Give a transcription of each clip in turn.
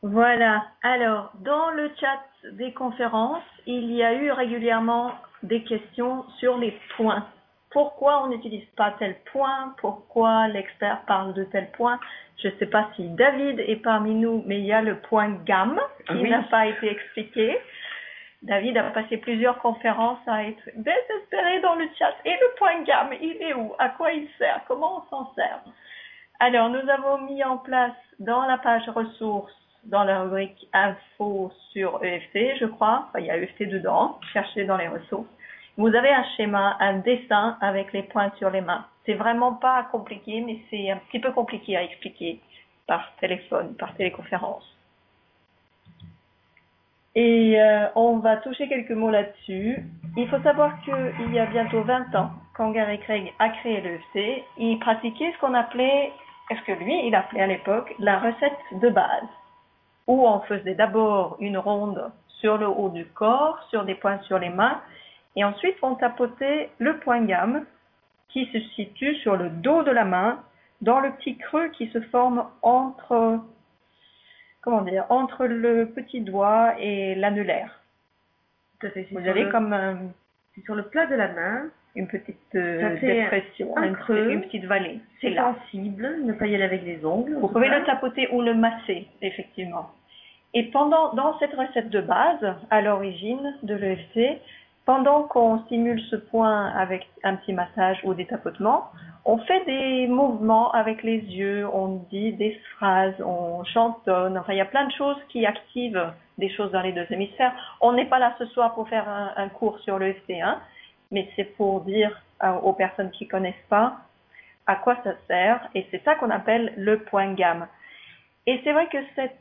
Voilà. Alors, dans le chat des conférences, il y a eu régulièrement des questions sur les points. Pourquoi on n'utilise pas tel point? Pourquoi l'expert parle de tel point? Je ne sais pas si David est parmi nous, mais il y a le point gamme qui n'a pas été expliqué. David a passé plusieurs conférences à être désespéré dans le chat. Et le point gamme, il est où? À quoi il sert? Comment on s'en sert? Alors, nous avons mis en place dans la page ressources, dans la rubrique info sur EFT, je crois, enfin, il y a EFT dedans, cherchez dans les ressources. Vous avez un schéma, un dessin avec les points sur les mains. C'est vraiment pas compliqué, mais c'est un petit peu compliqué à expliquer par téléphone, par téléconférence. Et on va toucher quelques mots là-dessus. Il faut savoir qu'il y a bientôt 20 ans, quand Gary Craig a créé l'EFT, il pratiquait ce qu'on appelait, est-ce que lui, il appelait à l'époque, la recette de base, où on faisait d'abord une ronde sur le haut du corps, sur des points sur les mains, et ensuite on tapotait le point gamme, qui se situe sur le dos de la main, dans le petit creux qui se forme entre le petit doigt et l'annulaire. Vous avez comme c'est sur le plat de la main, une petite dépression, un creux, une petite vallée. C'est sensible, ne pas y aller avec les ongles. Vous pouvez le tapoter ou le masser, effectivement. Et dans cette recette de base, à l'origine de l'EFT, pendant qu'on stimule ce point avec un petit massage ou des tapotements, on fait des mouvements avec les yeux, on dit des phrases, on chantonne, enfin il y a plein de choses qui activent des choses dans les deux hémisphères. On n'est pas là ce soir pour faire un cours sur l'EFT, hein, mais c'est pour dire aux personnes qui connaissent pas à quoi ça sert, et c'est ça qu'on appelle le point gamme. Et c'est vrai que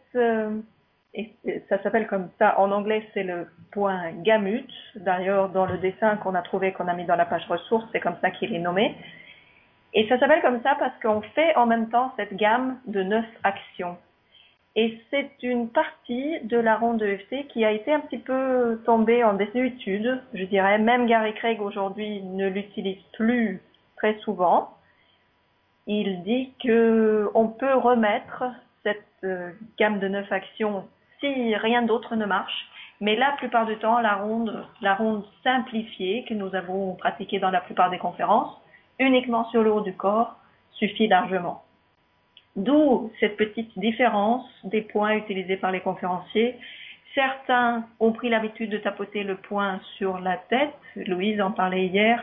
ça s'appelle comme ça, en anglais c'est le point gamut, d'ailleurs dans le dessin qu'on a trouvé, qu'on a mis dans la page ressources, c'est comme ça qu'il est nommé. Et ça s'appelle comme ça parce qu'on fait en même temps cette gamme de 9 actions. Et c'est une partie de la ronde EFT qui a été un petit peu tombée en désuétude, je dirais. Même Gary Craig aujourd'hui ne l'utilise plus très souvent. Il dit qu'on peut remettre cette gamme de 9 actions si rien d'autre ne marche. Mais la plupart du temps, la ronde simplifiée que nous avons pratiquée dans la plupart des conférences, uniquement sur le haut du corps, suffit largement. D'où cette petite différence des points utilisés par les conférenciers. Certains ont pris l'habitude de tapoter le point sur la tête. Louise en parlait hier.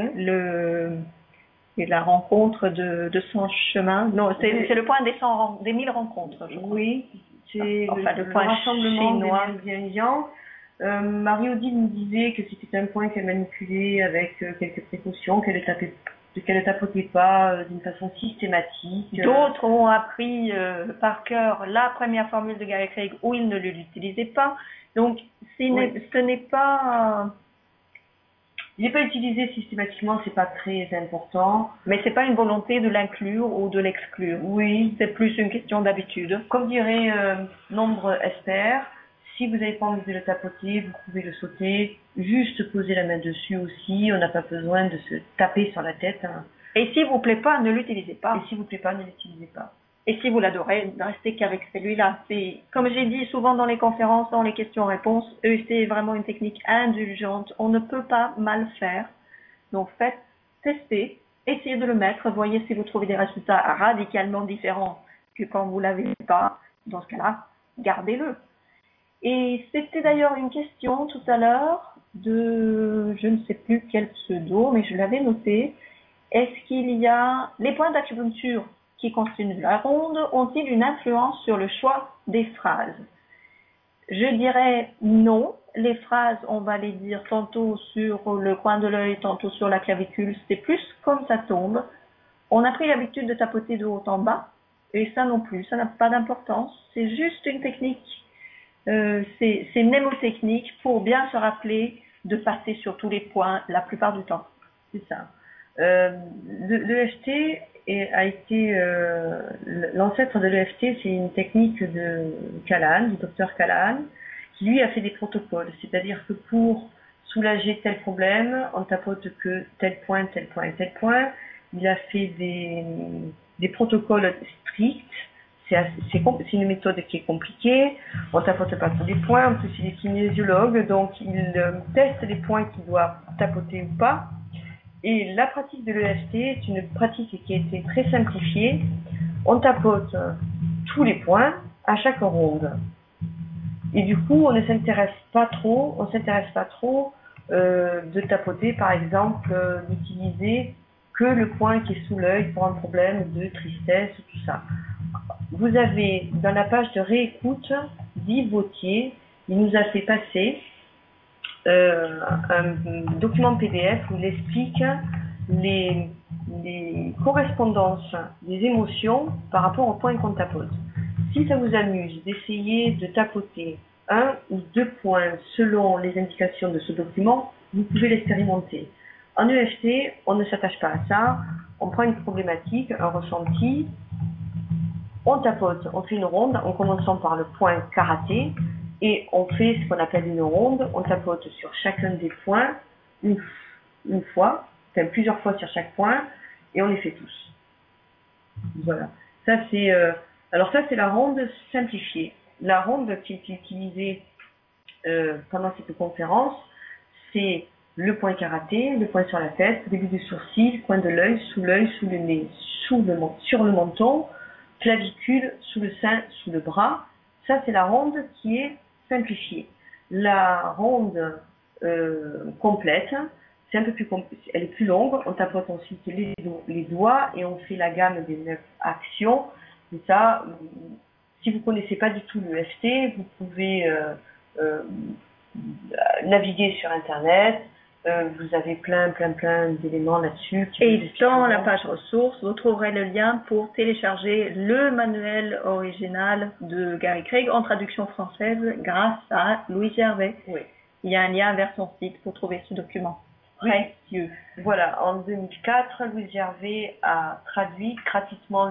Et la rencontre de 100 chemins. Non, c'est le point des 1000 rencontres. Oui, c'est le point rassemblement chinois. Des Marie-Odile nous disait que c'était un point qu'elle manipulait avec quelques précautions, qu'elle ne tapotait pas d'une façon systématique. D'autres ont appris par cœur la première formule de Gary Craig où ils ne l'utilisaient pas. Donc, ce n'est pas... Il n'est pas utilisé systématiquement, c'est pas très important. Mais c'est pas une volonté de l'inclure ou de l'exclure. Oui. C'est plus une question d'habitude. Comme dirait Nombre Esther, si vous n'avez pas envie de le tapoter, vous pouvez le sauter, juste poser la main dessus aussi, on n'a pas besoin de se taper sur la tête. Hein. Et s'il vous plaît pas, ne l'utilisez pas. Et s'il vous plaît pas, ne l'utilisez pas. Et si vous l'adorez, ne restez qu'avec celui-là. C'est, comme j'ai dit souvent dans les conférences, dans les questions-réponses, EFT est vraiment une technique indulgente. On ne peut pas mal faire. Donc faites, testez, essayez de le mettre, voyez si vous trouvez des résultats radicalement différents que quand vous l'avez pas. Dans ce cas-là, gardez-le. Et c'était d'ailleurs une question tout à l'heure de, je ne sais plus quel pseudo, mais je l'avais noté. Est-ce qu'il y a les points d'acupuncture qui constituent la ronde ont-ils une influence sur le choix des phrases? Je dirais non. Les phrases, on va les dire tantôt sur le coin de l'œil, tantôt sur la clavicule. C'est plus comme ça tombe. On a pris l'habitude de tapoter de haut en bas. Et ça non plus, ça n'a pas d'importance. C'est juste une technique. C'est mnémotechnique pour bien se rappeler de passer sur tous les points la plupart du temps. C'est ça. L'EFT a été l'ancêtre de l'EFT, c'est une technique de Callahan, du docteur Callahan, qui lui a fait des protocoles. C'est-à-dire que pour soulager tel problème, on tapote que tel point, tel point et tel point. Il a fait des protocoles stricts. c'est une méthode qui est compliquée. On tapote pas tous les points. En plus, il est kinésiologue, donc il teste les points qu'il doit tapoter ou pas. Et la pratique de l'EFT est une pratique qui a été très simplifiée. On tapote tous les points à chaque ronde. Et du coup, on ne s'intéresse pas trop, de tapoter, par exemple, d'utiliser que le point qui est sous l'œil pour un problème de tristesse, tout ça. Vous avez, dans la page de réécoute d'Yves Vautier, il nous a fait passer un document PDF où il explique les correspondances des émotions par rapport au point qu'on tapote. Si ça vous amuse d'essayer de tapoter un ou deux points selon les indications de ce document, vous pouvez l'expérimenter. En EFT, on ne s'attache pas à ça, on prend une problématique, un ressenti, on tapote, on fait une ronde en commençant par le point karaté et on fait ce qu'on appelle une ronde, on tapote sur chacun des points une fois, enfin plusieurs fois sur chaque point et on les fait tous. Voilà. Ça c'est alors ça c'est la ronde simplifiée. La ronde qui est utilisée pendant cette conférence, c'est le point karaté, le point sur la tête, début du sourcil, coin de l'œil, sous le nez, sur le menton, clavicule, sous le sein, sous le bras. Ça c'est la ronde qui est simplifiée. La ronde complète, c'est un peu plus elle est plus longue. On tapote ensuite les doigts et on fait la gamme des 9 actions. Et ça, si vous connaissez pas du tout l'EFT, vous pouvez naviguer sur Internet. Vous avez plein d'éléments là-dessus. Et dans la page ressources, vous trouverez le lien pour télécharger le manuel original de Gary Craig en traduction française grâce à Louise Gervais. Oui. Il y a un lien vers son site pour trouver ce document. Précieux. Voilà, en 2004, Louise Gervais a traduit gratuitement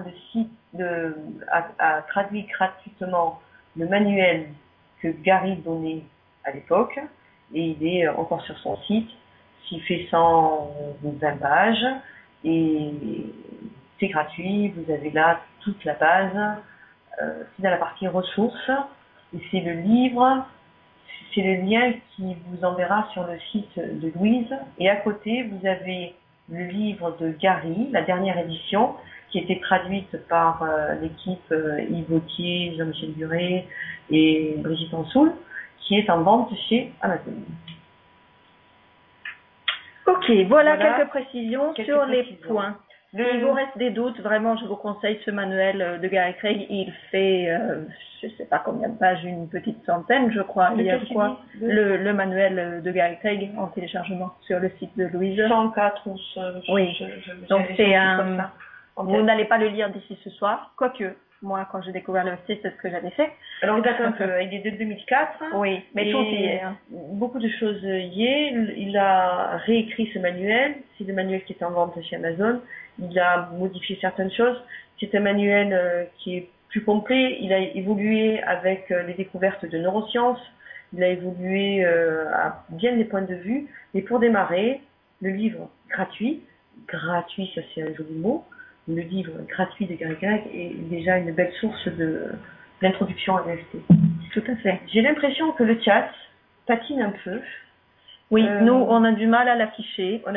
a traduit gratuitement le manuel que Gary donnait à l'époque, et il est encore sur son site. Il fait 120 pages et c'est gratuit. Vous avez là toute la base. C'est dans la partie ressources et c'est le livre. C'est le lien qui vous enverra sur le site de Louise. Et à côté, vous avez le livre de Gary, la dernière édition, qui a été traduite par l'équipe Yves Vautier, Jean-Michel Duret et Brigitte Ansoul, qui est en vente chez Amazon. Ok, voilà quelques précisions sur les points. Si vous reste des doutes, vraiment, je vous conseille ce manuel de Gary Craig. Il fait, je sais pas combien de pages, une petite centaine, je crois. Il y a quoi le manuel de Gary Craig en téléchargement sur le site de Louise. 104 ou oui. Donc c'est un. Vous n'allez pas le lire d'ici ce soir, quoique. Moi, quand j'ai découvert le site, c'est ce que j'avais fait. Alors, il est de 2004. Oui, mais tout y est. Beaucoup de choses y est. Il a réécrit ce manuel. C'est le manuel qui est en vente chez Amazon. Il a modifié certaines choses. C'est un manuel qui est plus complet. Il a évolué avec les découvertes de neurosciences. Il a évolué à bien des points de vue. Mais pour démarrer, le livre gratuit, ça c'est un joli mot, le livre gratuit de Gary Craig est déjà une belle source d'introduction à l'EFT. Tout à fait. J'ai l'impression que le chat patine un peu. Oui, nous, on a du mal à l'afficher. Je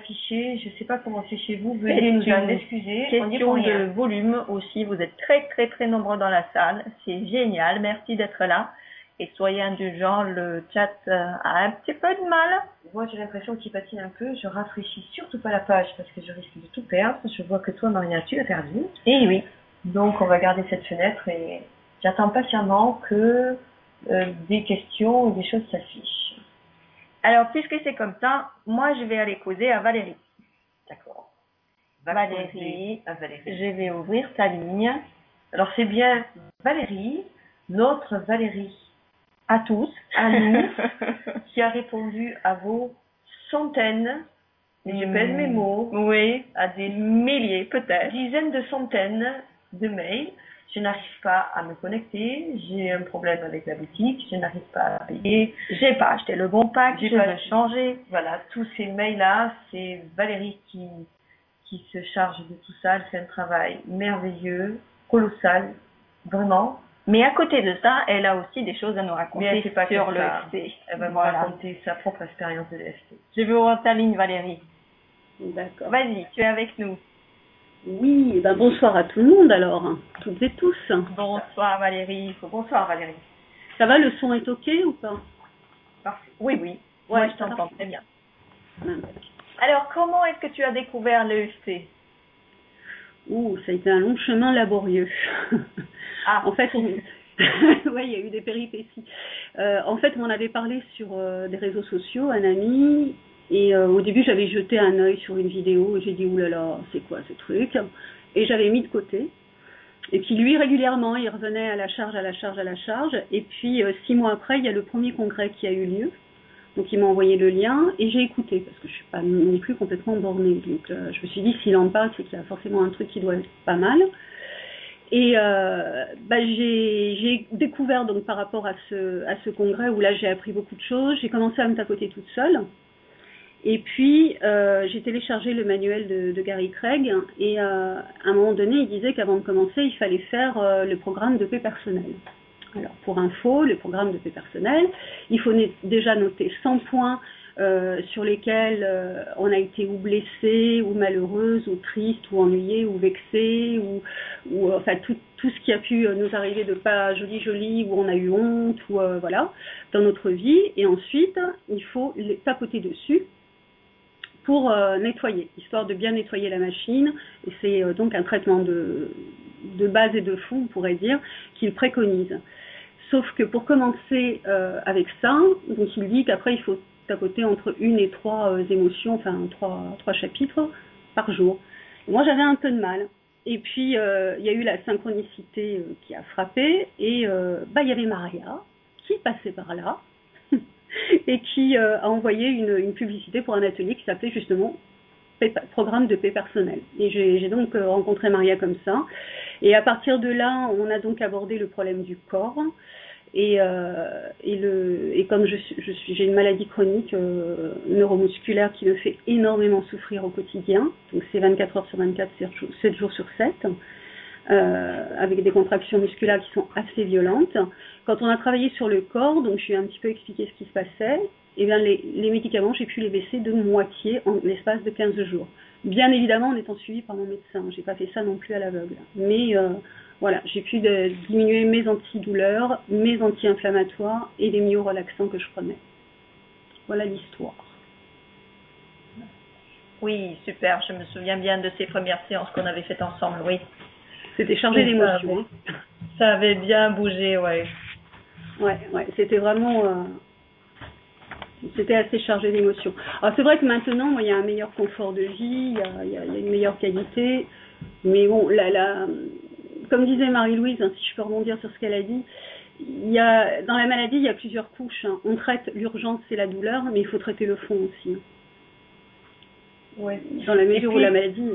ne sais pas comment c'est chez vous. Veuillez nous en excuser. Question de volume aussi. Vous êtes très nombreux dans la salle. C'est génial. Merci d'être là. Et soyez indulgents, le chat a un petit peu de mal. Moi, j'ai l'impression qu'il patine un peu. Je rafraîchis surtout pas la page parce que je risque de tout perdre. Je vois que toi, Maria, tu l'as perdu. Eh oui. Donc, on va garder cette fenêtre et j'attends patiemment que des questions ou des choses s'affichent. Alors, puisque c'est comme ça, moi, je vais aller causer à Valérie. D'accord. Valérie, je vais ouvrir ta ligne. Alors, c'est bien Valérie, notre Valérie. À tous, à nous, qui a répondu à vos centaines, et je pèse mes mots, oui, à des milliers peut-être, dizaines de centaines de mails. Je n'arrive pas à me connecter, j'ai un problème avec la boutique, je n'arrive pas à payer, j'ai pas acheté le bon pack, je veux changer. Voilà, tous ces mails-là, c'est Valérie qui se charge de tout ça. Elle fait un travail merveilleux, colossal, vraiment. Mais à côté de ça, elle a aussi des choses à nous Mais raconter elle fait pas que sur ça. l'EFT. Elle va vous Voilà. raconter sa propre expérience de l'EFT. Je veux voir ta ligne, Valérie. D'accord. Vas-y, tu es avec nous. Oui, eh ben bonsoir à tout le monde alors, toutes et tous. Bonsoir Valérie. Bonsoir Valérie. Ça va, le son est ok ou pas? Parfait. Oui, oui. Ouais, Moi, je t'entends très bien. Impec. Alors, comment est-ce que tu as découvert l'EFT? Ça a été un long chemin laborieux. Ah. En fait, ouais, il y a eu des péripéties. En fait, on m'en avait parlé sur des réseaux sociaux, un ami, et au début, j'avais jeté un œil sur une vidéo, et j'ai dit, oulala, c'est quoi ce truc? Et j'avais mis de côté. Et puis lui, régulièrement, il revenait à la charge, à la charge, à la charge. Et puis, 6 mois après, il y a le premier congrès qui a eu lieu. Donc, il m'a envoyé le lien et j'ai écouté, parce que je suis pas non plus complètement bornée. Donc, je me suis dit, s'il en parle, c'est qu'il y a forcément un truc qui doit être pas mal. Et j'ai découvert, donc, par rapport à ce congrès, où là, j'ai appris beaucoup de choses. J'ai commencé à me tapoter toute seule. Et puis, j'ai téléchargé le manuel de Gary Craig. Et à un moment donné, il disait qu'avant de commencer, il fallait faire le programme de paix personnelle. Alors, pour info, le programme de paix personnelle, il faut déjà noter 100 points sur lesquels on a été ou blessé, ou malheureuse, ou triste, ou ennuyé, ou vexé, ou enfin tout ce qui a pu nous arriver de pas joli, où on a eu honte, ou voilà, dans notre vie. Et ensuite, il faut les tapoter dessus pour nettoyer, histoire de bien nettoyer la machine. Et c'est donc un traitement de base et de fond, on pourrait dire, qu'il préconise. Sauf que pour commencer avec ça, donc il dit qu'après il faut tapoter entre 1 et 3 émotions, enfin 3 chapitres par jour. Moi j'avais un peu de mal. Et puis il y a eu la synchronicité qui a frappé, et il y avait Maria qui passait par là et qui a envoyé une publicité pour un atelier qui s'appelait justement programme de paix personnelle. Et j'ai donc rencontré Maria comme ça. Et à partir de là, on a donc abordé le problème du corps. Et comme j'ai une maladie chronique neuromusculaire qui me fait énormément souffrir au quotidien, donc c'est 24 heures sur 24, 7 jours sur 7, avec des contractions musculaires qui sont assez violentes. Quand on a travaillé sur le corps, donc je lui ai un petit peu expliqué ce qui se passait, et bien les médicaments, j'ai pu les baisser de moitié en l'espace de 15 jours. Bien évidemment en étant suivie par mon médecin, j'ai pas fait ça non plus à l'aveugle. Mais voilà, j'ai pu diminuer mes antidouleurs, mes anti-inflammatoires et les myorelaxants que je prenais. Voilà l'histoire. Oui, super, je me souviens bien de ces premières séances qu'on avait faites ensemble, oui. C'était chargé d'émotions. Ça avait bien bougé, ouais. Ouais, c'était vraiment... C'était assez chargé d'émotions. Alors c'est vrai que maintenant, moi, il y a un meilleur confort de vie, il y a une meilleure qualité, mais bon, comme disait Marie-Louise, hein, si je peux rebondir sur ce qu'elle a dit, dans la maladie, il y a plusieurs couches. Hein. On traite l'urgence et la douleur, mais il faut traiter le fond aussi. Hein. Ouais. Dans la mesure où la maladie...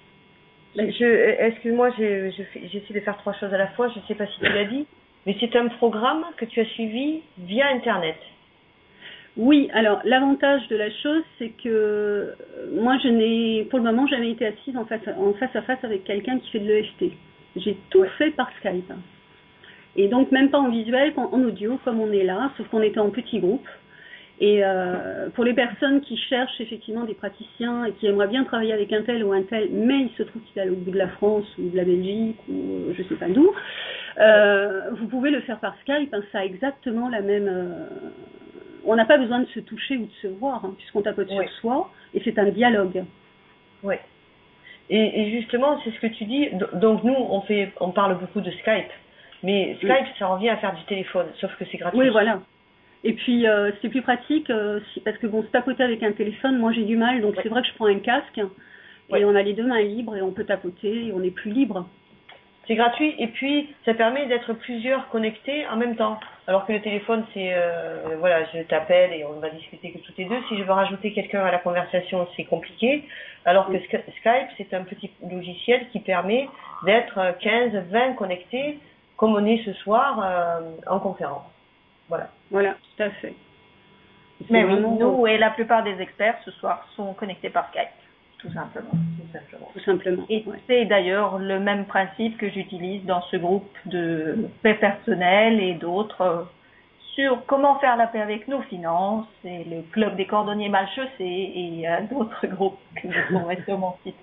Excuse-moi, j'essaie de faire 3 choses à la fois, je ne sais pas si tu l'as dit, mais c'est un programme que tu as suivi via Internet. Oui, alors l'avantage de la chose, c'est que moi, je n'ai pour le moment jamais été assise en face à face avec quelqu'un qui fait de l'EFT. J'ai tout fait par Skype. Et donc, même pas en visuel, en audio, comme on est là, sauf qu'on était en petit groupe. Et pour les personnes qui cherchent effectivement des praticiens et qui aimeraient bien travailler avec un tel ou un tel, mais il se trouve qu'il est au bout de la France ou de la Belgique ou je sais pas d'où, vous pouvez le faire par Skype. Hein, ça a exactement la même... on n'a pas besoin de se toucher ou de se voir, hein, puisqu'on tapote sur soi, et c'est un dialogue. Oui. Et justement, c'est ce que tu dis. Donc nous, on parle beaucoup de Skype, mais Skype, ça revient à faire du téléphone, sauf que c'est gratuit. Oui, voilà. Et puis, c'est plus pratique, parce que bon, se tapoter avec un téléphone, moi j'ai du mal, donc c'est vrai que je prends un casque, et on a les 2 mains libres, et on peut tapoter, et on est plus libre. C'est gratuit, et puis ça permet d'être plusieurs connectés en même temps. Alors que le téléphone, c'est, voilà, je t'appelle et on va discuter que tous les deux. Si je veux rajouter quelqu'un à la conversation, c'est compliqué. Alors que Skype, c'est un petit logiciel qui permet d'être 15, 20 connectés, comme on est ce soir en conférence. Voilà. Voilà, tout à fait. Mais oui, nous et la plupart des experts ce soir sont connectés par Skype. tout simplement. Tout simplement. Et ouais. c'est d'ailleurs le même principe que j'utilise dans ce groupe de paix personnelle et d'autres sur comment faire la paix avec nos finances et le club des cordonniers mal chaussés et d'autres groupes que vous trouverez sur mon site.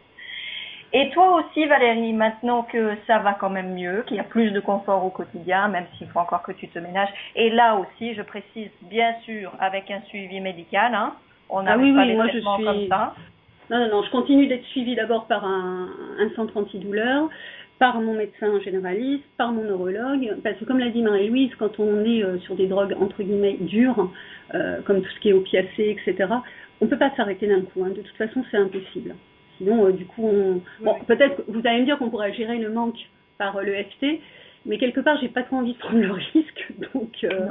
Et toi aussi, Valérie, maintenant que ça va quand même mieux, qu'il y a plus de confort au quotidien, même s'il faut encore que tu te ménages. Et là aussi, je précise, bien sûr, avec un suivi médical. Hein. On n'arrête pas les traitements comme ça. Non, je continue d'être suivie d'abord par un centre antidouleur, par mon médecin généraliste, par mon neurologue, parce que comme l'a dit Marie-Louise, quand on est sur des drogues entre guillemets dures, comme tout ce qui est opiacés, etc., on ne peut pas s'arrêter d'un coup. Hein. De toute façon, c'est impossible. Sinon, du coup, peut-être, vous allez me dire qu'on pourrait gérer le manque par l'EFT, mais quelque part, j'ai pas trop envie de prendre le risque, donc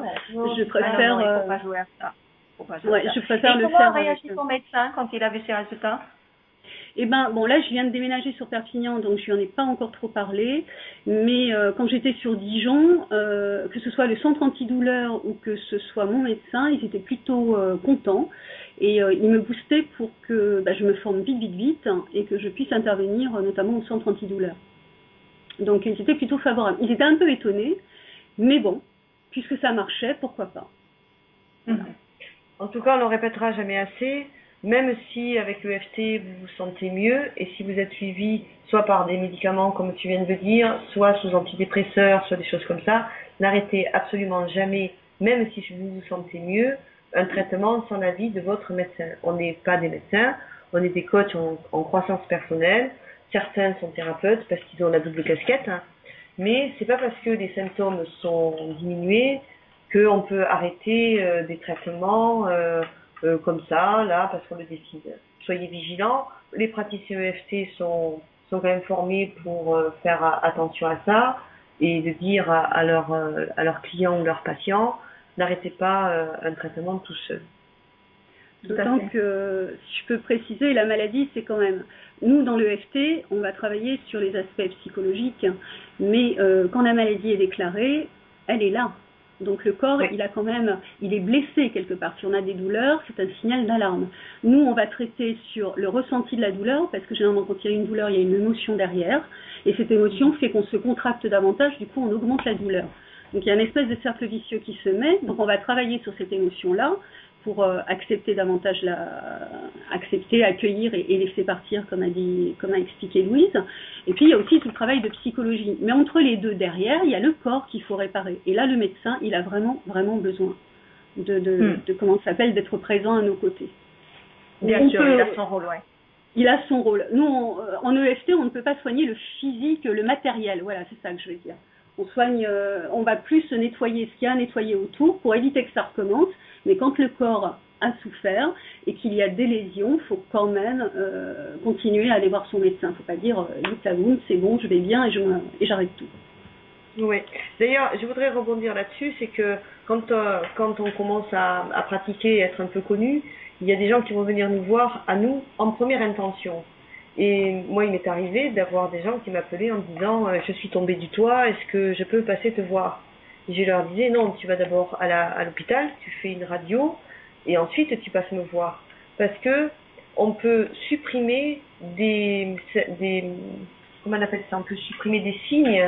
je préfère. Non, il faut pas jouer à ça. Je préfère le faire. Comment réagit ton médecin quand il a vu ses résultats? Eh ben, bon, là, je viens de déménager sur Perpignan, donc je lui en ai pas encore trop parlé. Mais quand j'étais sur Dijon, que ce soit le centre antidouleur ou que ce soit mon médecin, ils étaient plutôt contents. Et ils me boostaient pour que je me forme vite, et que je puisse intervenir notamment au centre antidouleur. Donc, ils étaient plutôt favorables. Ils étaient un peu étonnés, mais bon, puisque ça marchait, pourquoi pas. Voilà. En tout cas, on ne le répétera jamais assez. Même si avec l'EFT vous vous sentez mieux et si vous êtes suivi soit par des médicaments comme tu viens de le dire, soit sous antidépresseurs, soit des choses comme ça, n'arrêtez absolument jamais, même si vous vous sentez mieux, un traitement sans l'avis de votre médecin. On n'est pas des médecins, on est des coachs en croissance personnelle. Certains sont thérapeutes parce qu'ils ont la double casquette, hein. Mais c'est pas parce que les symptômes sont diminués qu'on peut arrêter des traitements comme ça, là, parce qu'on le décide. Soyez vigilants. Les praticiens EFT sont quand même formés pour faire attention à ça et de dire à leurs clients ou leurs patients, n'arrêtez pas un traitement tout seul. D'autant que, si je peux préciser, la maladie, c'est quand même... Nous, dans l'EFT, on va travailler sur les aspects psychologiques, mais quand la maladie est déclarée, elle est là. Donc le corps, oui. Il est blessé quelque part. Si on a des douleurs, c'est un signal d'alarme. Nous, on va traiter sur le ressenti de la douleur, parce que généralement, quand il y a une douleur, il y a une émotion derrière, et cette émotion fait qu'on se contracte davantage, du coup, on augmente la douleur. Donc il y a une espèce de cercle vicieux qui se met, donc on va travailler sur cette émotion-là, pour accepter davantage accueillir et laisser partir, comme a expliqué Louise. Et puis, il y a aussi tout le travail de psychologie. Mais entre les deux, derrière, il y a le corps qu'il faut réparer. Et là, le médecin, il a vraiment, vraiment besoin de comment ça s'appelle, d'être présent à nos côtés. Bien sûr, il a son rôle, ouais. Il a son rôle. Nous, en EFT, on ne peut pas soigner le physique, le matériel. Voilà, c'est ça que je veux dire. On va plus nettoyer ce qu'il y a à nettoyer autour pour éviter que ça recommence. Mais quand le corps a souffert et qu'il y a des lésions, il faut quand même continuer à aller voir son médecin. Il ne faut pas dire c'est bon, je vais bien et j'arrête tout. Oui. D'ailleurs, je voudrais rebondir là-dessus, c'est que quand on commence à pratiquer et être un peu connu, il y a des gens qui vont venir nous voir à nous en première intention. Et moi, il m'est arrivé d'avoir des gens qui m'appelaient en me disant je suis tombée du toit, est-ce que je peux passer te voir? Et je leur disais non, tu vas d'abord à l'hôpital, tu fais une radio et ensuite tu passes me voir. Parce que on peut supprimer des comment on appelle ça, on peut supprimer des signes,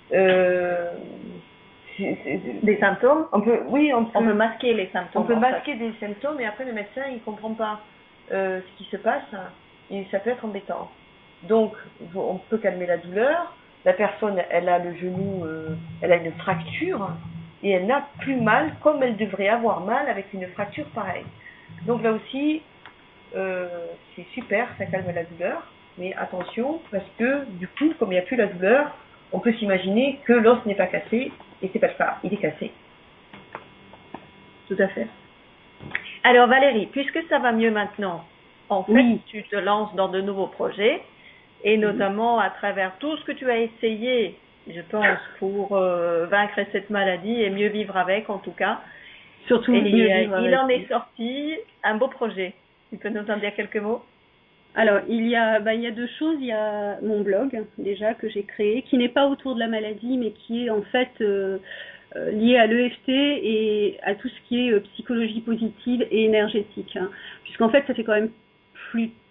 des symptômes. On peut masquer les symptômes. On peut masquer des symptômes et après le médecin il comprend pas ce qui se passe et ça peut être embêtant. Donc on peut calmer la douleur. La personne, elle a le genou, elle a une fracture et elle n'a plus mal comme elle devrait avoir mal avec une fracture pareille. Donc là aussi, c'est super, ça calme la douleur, mais attention parce que du coup, comme il n'y a plus la douleur, on peut s'imaginer que l'os n'est pas cassé et c'est pas le cas, il est cassé. Tout à fait. Alors Valérie, puisque ça va mieux maintenant, en fait, tu te lances dans de nouveaux projets. Et notamment à travers tout ce que tu as essayé, je pense, pour vaincre cette maladie et mieux vivre avec, en tout cas. Surtout mieux vivre avec. Il en est sorti un beau projet. Tu peux nous en dire quelques mots? Alors, il y a deux choses. Il y a mon blog, déjà, que j'ai créé, qui n'est pas autour de la maladie, mais qui est en fait lié à l'EFT et à tout ce qui est psychologie positive et énergétique. Hein. Puisqu'en fait, ça fait quand même plus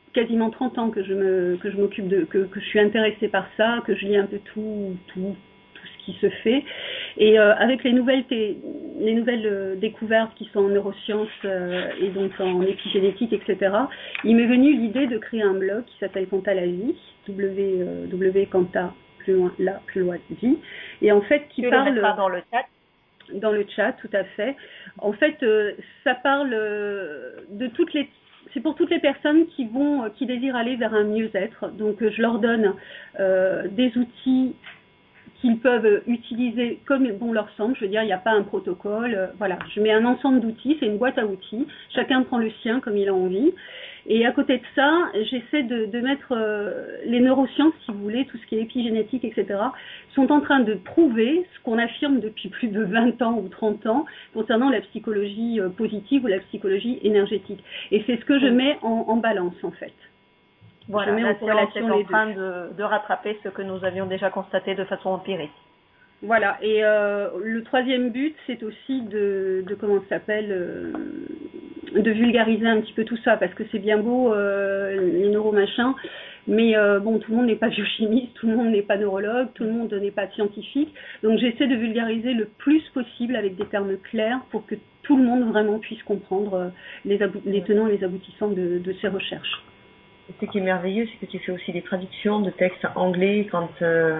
quasiment 30 ans que je m'occupe que je suis intéressée par ça, que je lis un peu tout ce qui se fait. Et avec les nouvelles découvertes qui sont en neurosciences et donc en épigénétique, etc., il m'est venu l'idée de créer un blog qui s'appelle Quanta la vie, www.quanta plus loin vie, et en fait qui parle dans le chat, tout à fait. En fait, ça parle de c'est pour toutes les personnes qui désirent aller vers un mieux-être. Donc, je leur donne des outils qu'ils peuvent utiliser comme bon leur semble. Je veux dire, il n'y a pas un protocole. Voilà, je mets un ensemble d'outils, c'est une boîte à outils. Chacun prend le sien comme il a envie. Et à côté de ça, j'essaie de mettre les neurosciences, si vous voulez, tout ce qui est épigénétique, etc., sont en train de prouver ce qu'on affirme depuis plus de 20 ans ou 30 ans concernant la psychologie positive ou la psychologie énergétique. Et c'est ce que je mets en balance, en fait. Voilà, la science est en train de rattraper ce que nous avions déjà constaté de façon empirique. Voilà, et le troisième but, c'est aussi de vulgariser un petit peu tout ça, parce que c'est bien beau, les neuromachins, mais bon, tout le monde n'est pas biochimiste, tout le monde n'est pas neurologue, tout le monde n'est pas scientifique, donc j'essaie de vulgariser le plus possible avec des termes clairs pour que tout le monde vraiment puisse comprendre les tenants et les aboutissants de ces recherches. Ce qui est merveilleux, c'est que tu fais aussi des traductions de textes anglais quand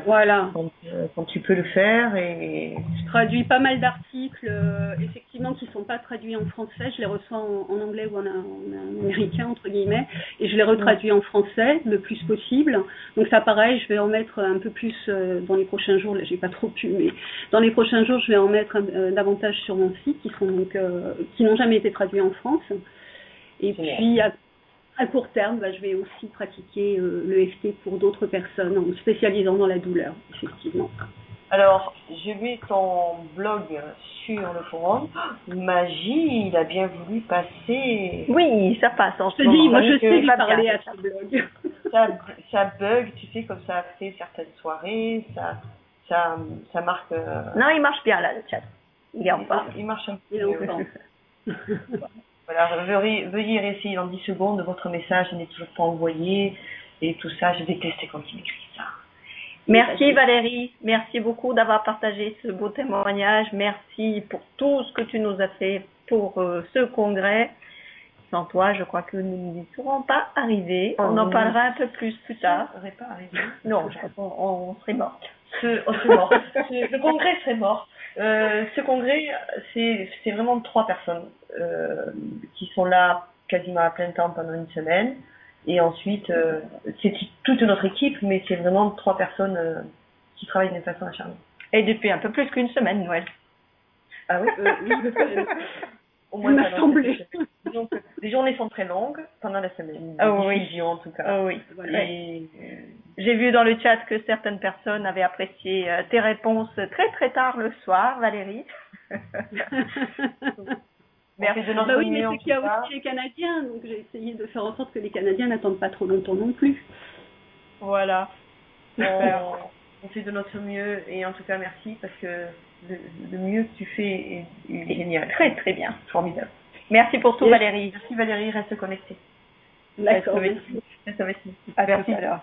tu peux le faire. Et je traduis pas mal d'articles, effectivement, qui sont pas traduits en français. Je les reçois en anglais ou en américain, entre guillemets, et je les retraduis en français le plus possible. Donc ça, pareil, je vais en mettre un peu plus dans les prochains jours. Là, j'ai pas trop pu, mais dans les prochains jours, je vais en mettre davantage sur mon site, qui n'ont jamais été traduits en France. Et puis à court terme, je vais aussi pratiquer l'EFT pour d'autres personnes en me spécialisant dans la douleur, effectivement. Alors, j'ai vu ton blog sur le forum. Magie, il a bien voulu passer. Oui, ça passe en ce moment. Je te dis, moi je sais lui parler à ce blog. Ça bug, tu sais, comme ça a fait certaines soirées, ça marque... Non, il marche bien là, le chat. Il est en forme. Il marche un peu. Voilà, veuillez réessayer dans 10 secondes, votre message n'est toujours pas envoyé, et tout ça, je déteste quand il m'écrit ça. Merci Valérie, merci beaucoup d'avoir partagé ce beau témoignage, merci pour tout ce que tu nous as fait pour ce congrès. Sans toi, je crois que nous n'y serons pas arrivés. On en parlera un peu plus tard. On ne serait pas arrivé. Non, je crois qu'on serait morts. Le congrès serait mort. Ce congrès, c'est vraiment 3 personnes qui sont là quasiment à plein temps pendant une semaine. Et ensuite, c'est toute notre équipe, mais c'est vraiment 3 personnes qui travaillent d'une façon acharnée. Et depuis un peu plus qu'une semaine, Noël. Ah oui, au moins, m'a semblé. Disons que les journées sont très longues pendant la semaine. Oui, en tout cas. Oui. Voilà. Et j'ai vu dans le chat que certaines personnes avaient apprécié tes réponses très très tard le soir, Valérie. Merci de notre oui, mais c'est qu'il y a aussi les Canadiens, donc j'ai essayé de faire en sorte que les Canadiens n'attendent pas trop longtemps non plus. Voilà. On fait de notre mieux, et en tout cas merci, parce que le mieux que tu fais est génial. Très très bien, formidable. Merci pour tout, Valérie. Merci Valérie, reste connectée. D'accord. Reste avec nous. Merci alors.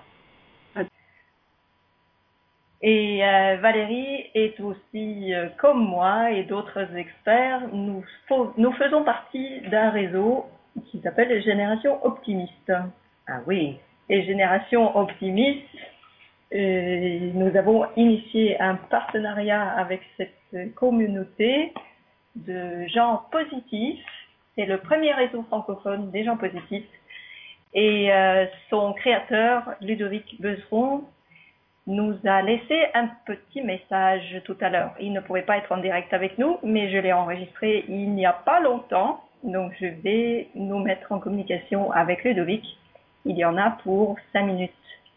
Et Valérie est aussi, comme moi et d'autres experts, nous faisons partie d'un réseau qui s'appelle Génération Optimiste. Ah oui. Et Génération Optimiste, nous avons initié un partenariat avec cette communauté de gens positifs. C'est le premier réseau francophone des gens positifs. Et son créateur, Ludovic Bezeron, nous a laissé un petit message tout à l'heure. Il ne pouvait pas être en direct avec nous, mais je l'ai enregistré il n'y a pas longtemps. Donc je vais nous mettre en communication avec Ludovic. Il y en a pour 5 minutes.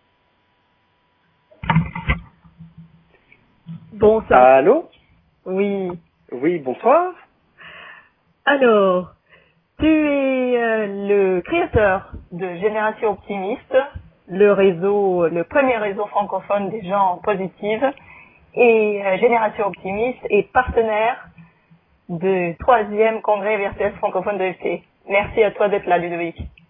Bonsoir. Allô? Oui. Oui, bonsoir. Alors, tu es le créateur de Génération Optimiste, le premier réseau francophone des gens positifs, et Génération Optimiste est partenaire du 3e congrès virtuel francophone de l'EFT. Merci à toi d'être là, Ludovic.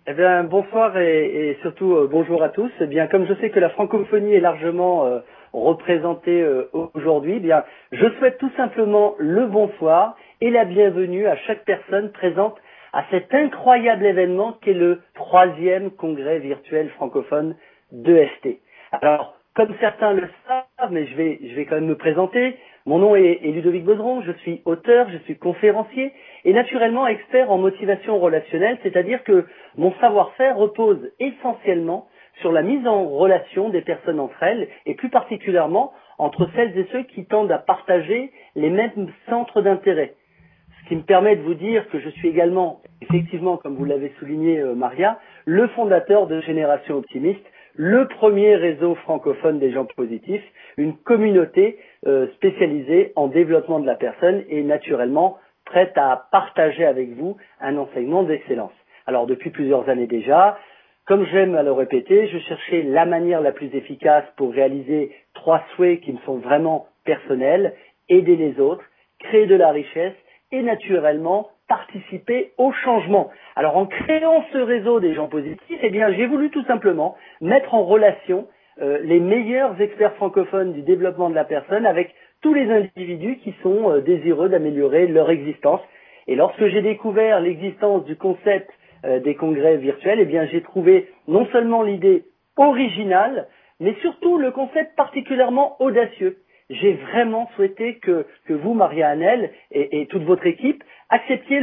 Eh bien, bonsoir et surtout bonjour à tous. Eh bien, comme je sais que la francophonie est largement représentée aujourd'hui, eh bien, je souhaite tout simplement le bonsoir et la bienvenue à chaque personne présente à cet incroyable événement qu'est le 3e congrès virtuel francophone d'EFT. Alors, comme certains le savent, mais je vais quand même me présenter. Mon nom est Ludovic Baudron, je suis auteur, je suis conférencier et naturellement expert en motivation relationnelle, c'est-à-dire que mon savoir-faire repose essentiellement sur la mise en relation des personnes entre elles et plus particulièrement entre celles et ceux qui tendent à partager les mêmes centres d'intérêt. Ce qui me permet de vous dire que je suis également, effectivement, comme vous l'avez souligné Maria, le fondateur de Génération Optimiste, le premier réseau francophone des gens positifs, une communauté spécialisée en développement de la personne et naturellement prête à partager avec vous un enseignement d'excellence. Alors depuis plusieurs années déjà, comme j'aime à le répéter, je cherchais la manière la plus efficace pour réaliser 3 souhaits qui me sont vraiment personnels, aider les autres, créer de la richesse et naturellement participer au changement. Alors en créant ce réseau des gens positifs, eh bien j'ai voulu tout simplement mettre en relation les meilleurs experts francophones du développement de la personne avec tous les individus qui sont désireux d'améliorer leur existence. Et lorsque j'ai découvert l'existence du concept des congrès virtuels, eh bien j'ai trouvé non seulement l'idée originale, mais surtout le concept particulièrement audacieux. J'ai vraiment souhaité que vous, Maria Hanel, et toute votre équipe, acceptiez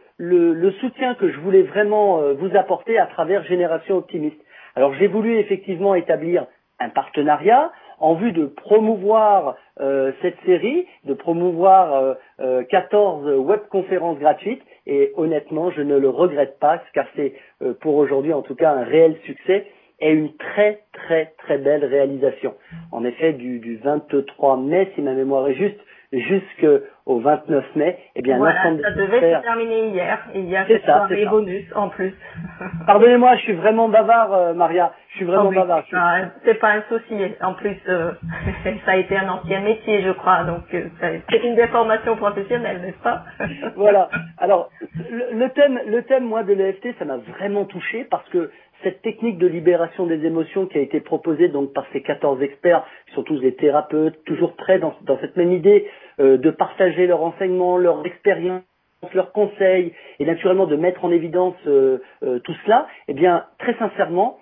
le soutien que je voulais vraiment vous apporter à travers Génération Optimiste. Alors j'ai voulu effectivement établir un partenariat en vue de promouvoir cette série, de promouvoir 14 webconférences gratuites et honnêtement je ne le regrette pas car c'est pour aujourd'hui en tout cas un réel succès et une très très très belle réalisation. En effet, du 23 mai, si ma mémoire est juste, jusqu'au 29 mai, eh bien voilà, l'ensemble ça des devait experts... se terminer hier, et il y a cette soirée bonus en plus. Pardonnez-moi, je suis vraiment bavard, Maria, je suis vraiment bavard. C'est pas un souci, en plus, ça a été un ancien métier, je crois, donc c'est une déformation professionnelle, n'est-ce pas? Voilà, alors le thème, moi, de l'EFT, ça m'a vraiment touché parce que cette technique de libération des émotions qui a été proposée donc par ces 14 experts, qui sont tous des thérapeutes, toujours prêts dans cette même idée de partager leurs enseignements, leurs expériences, leurs conseils et naturellement de mettre en évidence tout cela, eh bien très sincèrement,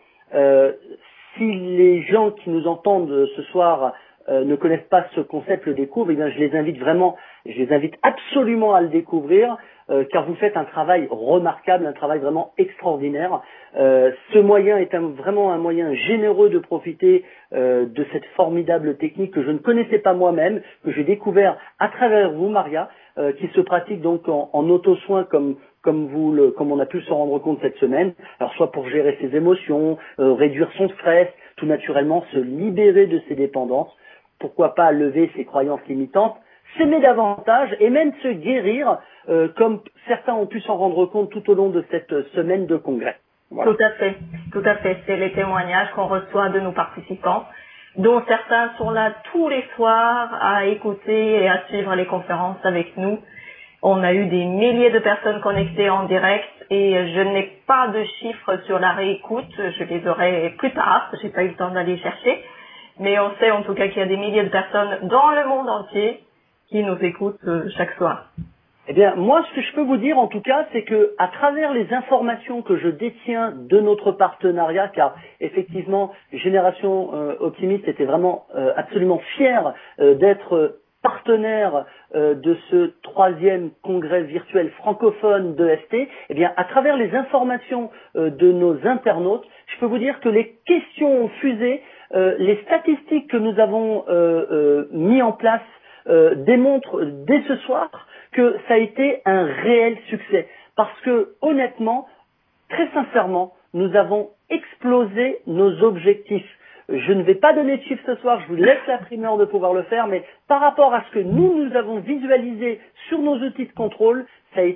si les gens qui nous entendent ce soir ne connaissent pas ce concept, le découvrent, eh bien je les invite absolument à le découvrir. Car vous faites un travail remarquable, un travail vraiment extraordinaire. Ce moyen est vraiment un moyen généreux de profiter de cette formidable technique que je ne connaissais pas moi-même, que j'ai découvert à travers vous, Maria, qui se pratique donc en auto-soin comme on a pu s'en rendre compte cette semaine. Alors soit pour gérer ses émotions, réduire son stress, tout naturellement se libérer de ses dépendances, pourquoi pas lever ses croyances limitantes, s'aimer davantage et même se guérir comme certains ont pu s'en rendre compte tout au long de cette semaine de congrès. Voilà. Tout à fait. C'est les témoignages qu'on reçoit de nos participants, dont certains sont là tous les soirs à écouter et à suivre les conférences avec nous. On a eu des milliers de personnes connectées en direct et je n'ai pas de chiffres sur la réécoute. Je les aurai plus tard. J'ai pas eu le temps d'aller chercher. Mais on sait en tout cas qu'il y a des milliers de personnes dans le monde entier qui nous écoutent chaque soir. Eh bien, moi, ce que je peux vous dire, en tout cas, c'est que à travers les informations que je détiens de notre partenariat, car effectivement, Génération Optimiste était vraiment absolument fière d'être partenaire de ce 3e congrès virtuel francophone d'EFT, eh bien, à travers les informations de nos internautes, je peux vous dire que les questions ont fusé, les statistiques que nous avons mis en place démontrent dès ce soir que ça a été un réel succès. Parce que, honnêtement, très sincèrement, nous avons explosé nos objectifs. Je ne vais pas donner de chiffres ce soir, je vous laisse la primeur de pouvoir le faire, mais par rapport à ce que nous avons visualisé sur nos outils de contrôle, ça a été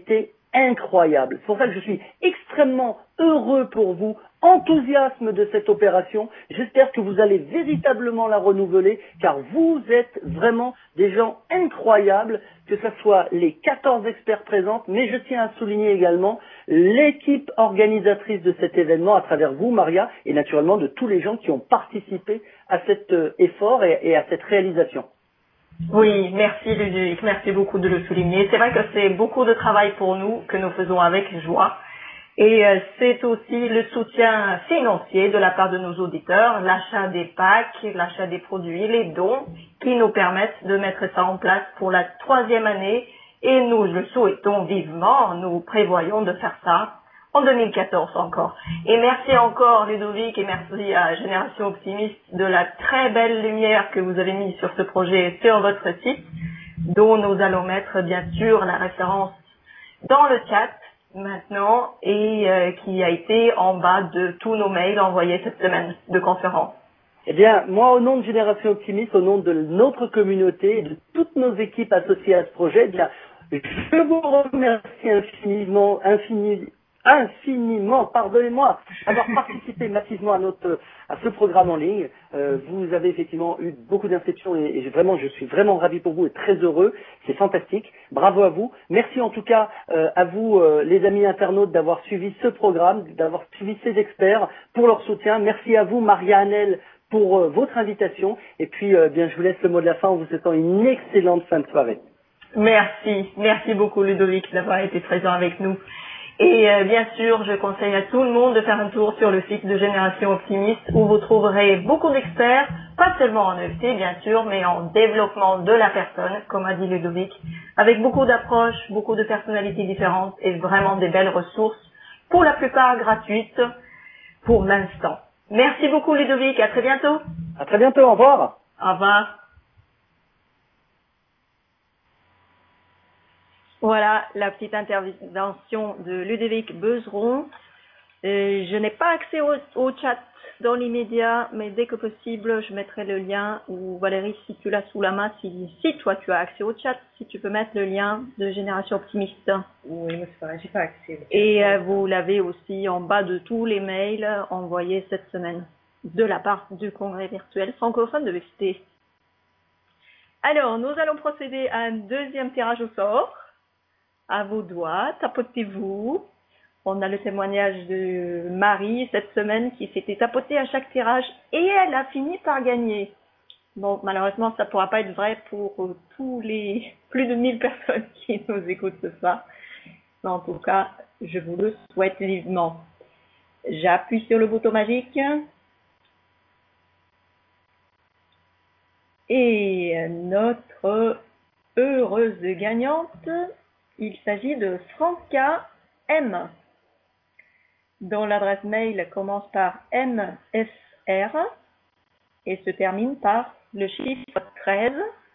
incroyable. C'est pour ça que je suis extrêmement heureux pour vous, enthousiasme de cette opération. J'espère que vous allez véritablement la renouveler, car vous êtes vraiment des gens incroyables, que ce soit les 14 experts présents, mais je tiens à souligner également l'équipe organisatrice de cet événement à travers vous, Maria, et naturellement de tous les gens qui ont participé à cet effort et à cette réalisation. Oui, merci Ludovic, merci beaucoup de le souligner. C'est vrai que c'est beaucoup de travail pour nous que nous faisons avec joie. Et c'est aussi le soutien financier de la part de nos auditeurs, l'achat des packs, l'achat des produits, les dons qui nous permettent de mettre ça en place pour la 3e année. Et nous le souhaitons vivement, nous prévoyons de faire ça en 2014 encore. Et merci encore Ludovic et merci à Génération Optimiste de la très belle lumière que vous avez mise sur ce projet sur votre site, dont nous allons mettre bien sûr la référence dans le chat maintenant et qui a été en bas de tous nos mails envoyés cette semaine de conférence. Eh bien, moi, au nom de Génération Optimiste, au nom de notre communauté et de toutes nos équipes associées à ce projet, eh bien, je vous remercie infiniment, pardonnez-moi, d'avoir participé massivement à ce programme en ligne. Vous avez effectivement eu beaucoup d'inceptions et je suis vraiment ravi pour vous et très heureux. C'est fantastique. Bravo à vous. Merci en tout cas à vous, les amis internautes, d'avoir suivi ce programme, d'avoir suivi ces experts pour leur soutien. Merci à vous, Maria-Annelle, pour votre invitation. Et puis, bien, je vous laisse le mot de la fin en vous souhaitant une excellente fin de soirée. Merci beaucoup Ludovic d'avoir été présent avec nous. Et bien sûr, je conseille à tout le monde de faire un tour sur le site de Génération Optimiste où vous trouverez beaucoup d'experts, pas seulement en EFT bien sûr, mais en développement de la personne, comme a dit Ludovic, avec beaucoup d'approches, beaucoup de personnalités différentes et vraiment des belles ressources, pour la plupart gratuites, pour l'instant. Merci beaucoup Ludovic, à très bientôt. À très bientôt, au revoir. Au revoir. Voilà la petite intervention de Ludovic Beuzeron. Je n'ai pas accès au chat dans l'immédiat, mais dès que possible, je mettrai le lien. Ou Valérie, si tu l'as sous la main, si toi tu as accès au chat, si tu peux mettre le lien de Génération Optimiste. Oui, mais c'est pareil, j'ai pas accès. Et vous l'avez aussi en bas de tous les mails envoyés cette semaine de la part du congrès virtuel francophone de l'EFT. Alors, nous allons procéder à un deuxième tirage au sort. À vos doigts, tapotez-vous. On a le témoignage de Marie cette semaine qui s'était tapotée à chaque tirage et elle a fini par gagner. Bon, malheureusement, ça ne pourra pas être vrai pour tous les plus de 1000 personnes qui nous écoutent ce soir. Mais en tout cas, je vous le souhaite vivement. J'appuie sur le bouton magique. Et notre heureuse gagnante, il s'agit de Franca M, dont l'adresse mail commence par MSR et se termine par le chiffre 13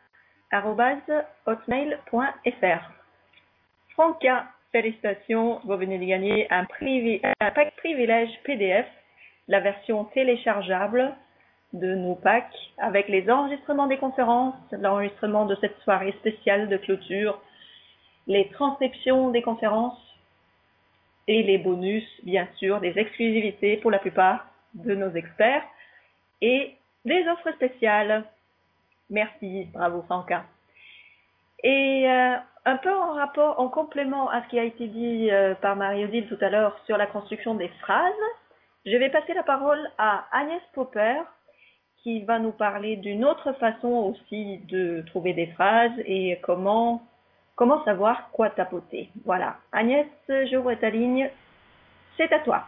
@hotmail.fr. Franca, félicitations, vous venez de gagner un pack privilège PDF, la version téléchargeable de nos packs avec les enregistrements des conférences, l'enregistrement de cette soirée spéciale de clôture, les transcriptions des conférences et les bonus, bien sûr, des exclusivités pour la plupart de nos experts et des offres spéciales. Merci, bravo Franca. Et un peu en complément à ce qui a été dit par Marie-Odile tout à l'heure sur la construction des phrases, je vais passer la parole à Agnès Popper qui va nous parler d'une autre façon aussi de trouver des phrases et comment savoir quoi tapoter. Voilà. Agnès, j'ouvre ta ligne. C'est à toi.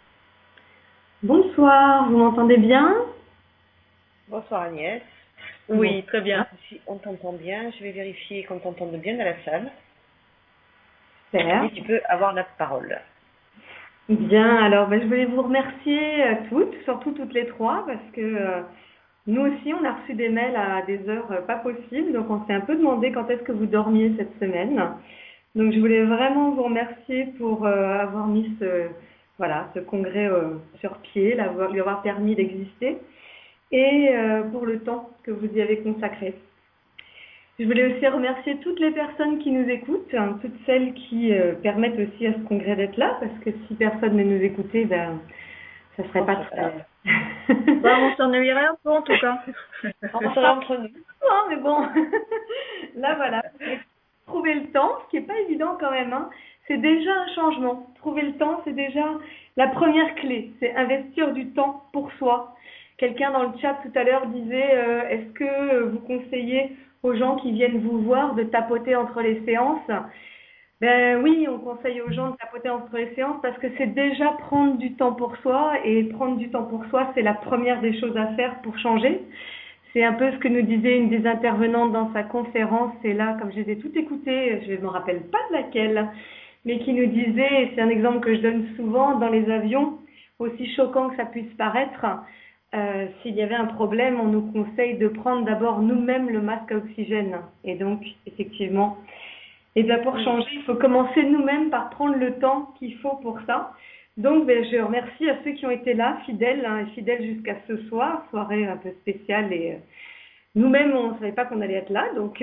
Bonsoir, vous m'entendez bien? Bonsoir Agnès. Oui, très bien. Si on t'entend bien, je vais vérifier qu'on t'entende bien dans la salle. Super. Et tu peux avoir la parole. Bien, alors je voulais vous remercier toutes, surtout toutes les trois, parce que nous aussi, on a reçu des mails à des heures pas possibles, donc on s'est un peu demandé quand est-ce que vous dormiez cette semaine. Donc je voulais vraiment vous remercier pour avoir mis ce congrès sur pied, lui avoir permis d'exister, et pour le temps que vous y avez consacré. Je voulais aussi remercier toutes les personnes qui nous écoutent, hein, toutes celles qui permettent aussi à ce congrès d'être là, parce que si personne ne nous écoutait, ben, ça serait pas très... On s'ennuierait un peu en tout cas. On serait entre nous. Non, mais bon, là voilà, trouver le temps, ce qui n'est pas évident quand même, hein, c'est déjà un changement. Trouver le temps, c'est déjà la première clé, c'est investir du temps pour soi. Quelqu'un dans le chat tout à l'heure disait, est-ce que vous conseillez aux gens qui viennent vous voir de tapoter entre les séances? Ben oui, on conseille aux gens de tapoter entre les séances parce que c'est déjà prendre du temps pour soi, et prendre du temps pour soi, c'est la première des choses à faire pour changer. C'est un peu ce que nous disait une des intervenantes dans sa conférence, et là, comme je les ai toutes écoutées, je ne me rappelle pas de laquelle, mais qui nous disait, et c'est un exemple que je donne souvent, dans les avions, aussi choquant que ça puisse paraître, s'il y avait un problème, on nous conseille de prendre d'abord nous-mêmes le masque à oxygène. Et donc, effectivement, et bien pour changer, il faut commencer nous-mêmes par prendre le temps qu'il faut pour ça. Donc, je remercie à ceux qui ont été là, fidèles, hein, et fidèles jusqu'à ce soir, soirée un peu spéciale. Et nous-mêmes, on ne savait pas qu'on allait être là. Donc,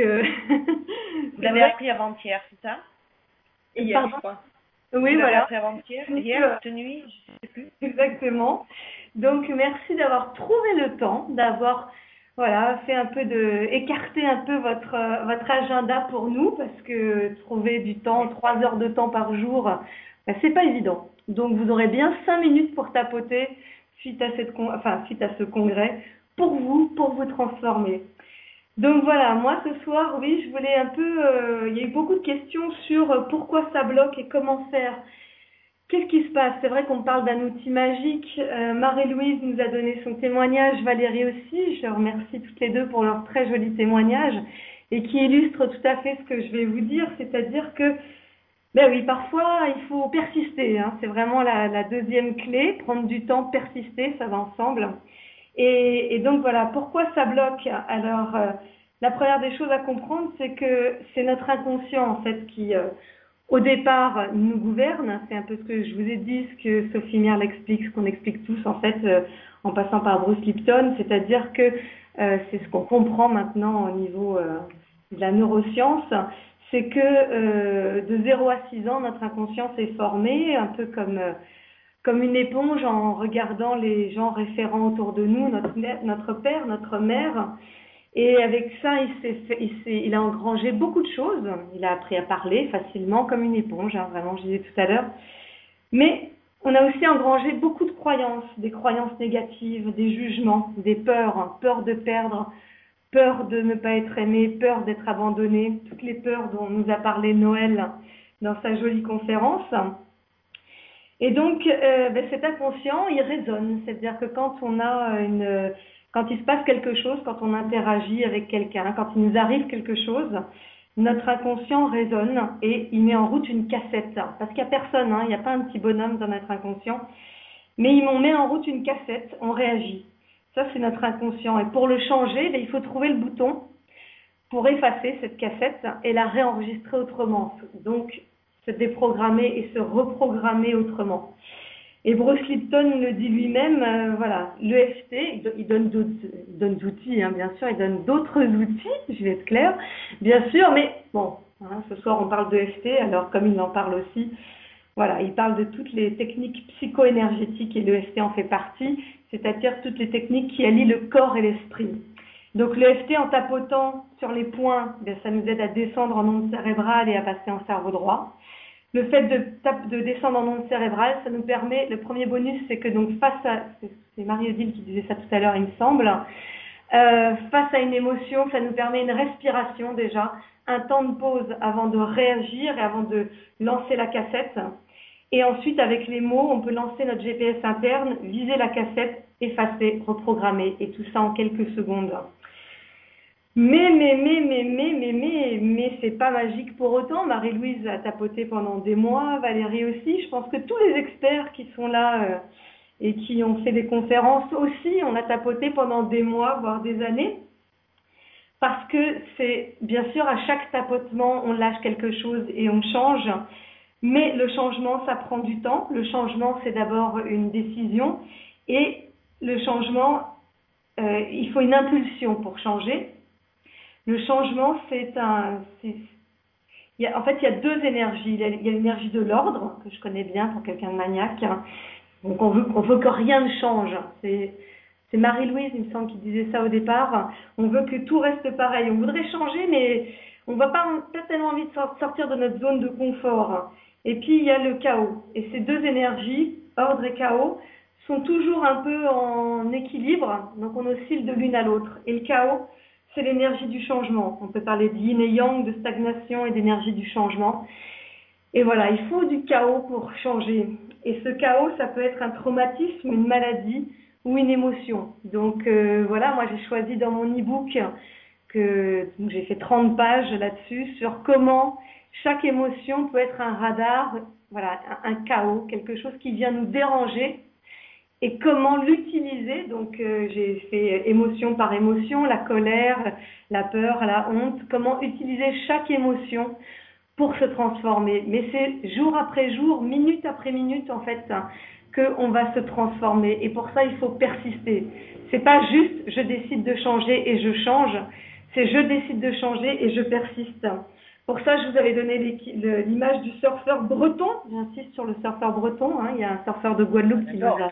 vous l'avez appris avant-hier, c'est ça? Hier, je crois. Oui, voilà. Après avant-hier, hier, cette nuit, je ne sais plus. Exactement. Donc, merci d'avoir trouvé le temps, d'avoir fait un peu écarter un peu votre agenda pour nous, parce que trouver du temps, 3 heures de temps par jour, c'est pas évident. Donc, vous aurez bien 5 minutes pour tapoter suite à ce congrès pour vous transformer. Donc voilà, moi ce soir, oui, je voulais un peu, il y a eu beaucoup de questions sur pourquoi ça bloque et comment faire. Qu'est-ce qui se passe? C'est vrai qu'on parle d'un outil magique. Marie-Louise nous a donné son témoignage, Valérie aussi. Je remercie toutes les deux pour leur très joli témoignage et qui illustre tout à fait ce que je vais vous dire. C'est-à-dire que, ben oui, parfois il faut persister. Hein. C'est vraiment la deuxième clé. Prendre du temps, persister, ça va ensemble. Et donc voilà, pourquoi ça bloque? Alors, la première des choses à comprendre, c'est que c'est notre inconscient en fait qui... au départ, nous gouverne, c'est un peu ce que je vous ai dit, ce que Sophie Merle explique, ce qu'on explique tous en fait, en passant par Bruce Lipton, c'est-à-dire que c'est ce qu'on comprend maintenant au niveau de la neuroscience, c'est que de 0 à 6 ans, notre inconscient s'est formé, un peu comme une éponge en regardant les gens référents autour de nous, notre père, notre mère. Et avec ça, il a engrangé beaucoup de choses. Il a appris à parler facilement, comme une éponge, hein, vraiment, je disais tout à l'heure. Mais on a aussi engrangé beaucoup de croyances, des croyances négatives, des jugements, des peurs, hein, peur de perdre, peur de ne pas être aimé, peur d'être abandonné, toutes les peurs dont nous a parlé Noël dans sa jolie conférence. Et donc, cet inconscient, il résonne. C'est-à-dire que quand il se passe quelque chose, quand on interagit avec quelqu'un, quand il nous arrive quelque chose, notre inconscient résonne et il met en route une cassette. Parce qu'il n'y a personne, hein, il n'y a pas un petit bonhomme dans notre inconscient, mais on met en route une cassette, on réagit. Ça, c'est notre inconscient. Et pour le changer, il faut trouver le bouton pour effacer cette cassette et la réenregistrer autrement. Donc, se déprogrammer et se reprogrammer autrement. Et Bruce Lipton le dit lui-même, l'EFT, il donne d'autres outils, hein, bien sûr, il donne d'autres outils, je vais être claire, bien sûr, mais bon, hein, ce soir on parle d'EFT, alors comme il en parle aussi, voilà, il parle de toutes les techniques psycho-énergétiques et l'EFT en fait partie, c'est-à-dire toutes les techniques qui allient le corps et l'esprit. Donc l'EFT en tapotant sur les points, ça nous aide à descendre en onde cérébrale et à passer en cerveau droit. Le fait de descendre en onde cérébrale, ça nous permet, le premier bonus, c'est que donc c'est Marie-Odile qui disait ça tout à l'heure, il me semble, face à une émotion, ça nous permet une respiration déjà, un temps de pause avant de réagir et avant de lancer la cassette. Et ensuite, avec les mots, on peut lancer notre GPS interne, viser la cassette, effacer, reprogrammer, et tout ça en quelques secondes. Mais c'est pas magique pour autant. Marie-Louise a tapoté pendant des mois, Valérie aussi. Je pense que tous les experts qui sont là et qui ont fait des conférences aussi, on a tapoté pendant des mois, voire des années. Parce que c'est, bien sûr, à chaque tapotement, on lâche quelque chose et on change. Mais le changement, ça prend du temps. Le changement, c'est d'abord une décision. Et le changement, il faut une impulsion pour changer. Le changement, en fait, il y a deux énergies. Il y a l'énergie de l'ordre, que je connais bien pour quelqu'un de maniaque. Donc, on veut que rien ne change. C'est Marie-Louise, il me semble, qui disait ça au départ. On veut que tout reste pareil. On voudrait changer, mais on n'a pas tellement envie de sortir de notre zone de confort. Et puis, il y a le chaos. Et ces deux énergies, ordre et chaos, sont toujours un peu en équilibre. Donc, on oscille de l'une à l'autre. Et le chaos, c'est l'énergie du changement. On peut parler de yin et yang, de stagnation et d'énergie du changement. Et voilà, il faut du chaos pour changer. Et ce chaos, ça peut être un traumatisme, une maladie ou une émotion. Donc voilà, moi j'ai choisi dans mon e-book donc j'ai fait 30 pages là-dessus sur comment chaque émotion peut être un radar, voilà, un chaos, quelque chose qui vient nous déranger et comment l'utiliser. Donc j'ai fait émotion par émotion, la colère, la peur, la honte, comment utiliser chaque émotion pour se transformer. Mais c'est jour après jour, minute après minute en fait, qu'on va se transformer. Et pour ça, il faut persister. C'est pas juste je décide de changer et je change, c'est je décide de changer et je persiste. Pour ça, je vous avais donné l'image du surfeur breton. J'insiste sur le surfeur breton. Il y a un surfeur de Guadeloupe qui nous a...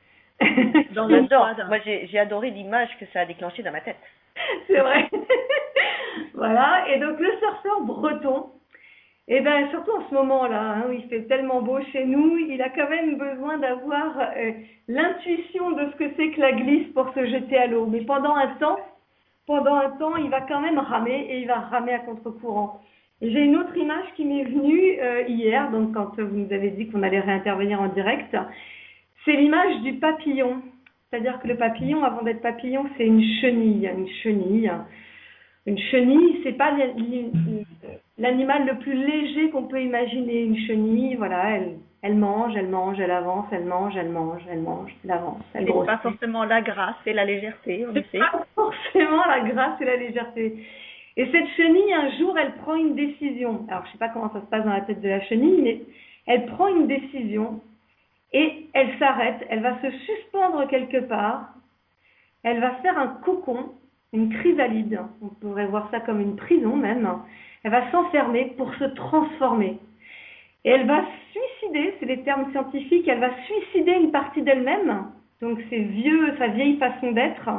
J'adore. Moi, j'ai adoré l'image que ça a déclenché dans ma tête. C'est vrai. Voilà. Et donc, le surfeur breton, et bien, surtout en ce moment-là, où il fait tellement beau chez nous, il a quand même besoin d'avoir l'intuition de ce que c'est que la glisse pour se jeter à l'eau. Mais pendant un temps, il va quand même ramer et il va ramer à contre-courant. Et j'ai une autre image qui m'est venue hier, donc quand vous nous avez dit qu'on allait réintervenir en direct, c'est l'image du papillon. C'est-à-dire que le papillon, avant d'être papillon, c'est une chenille. Une chenille, c'est pas l'animal le plus léger qu'on peut imaginer. Une chenille, voilà, elle mange, elle avance, elle avance, elle grossit. C'est pas forcément la grâce et la légèreté, on le sait. C'est pas forcément la grâce et la légèreté. Et cette chenille, un jour, elle prend une décision. Alors, je sais pas comment ça se passe dans la tête de la chenille, mais elle prend une décision et elle s'arrête, elle va se suspendre quelque part, elle va faire un cocon, une chrysalide, on pourrait voir ça comme une prison même, elle va s'enfermer pour se transformer. Et elle va suicider, c'est les termes scientifiques, elle va suicider une partie d'elle-même, donc sa vieille façon d'être.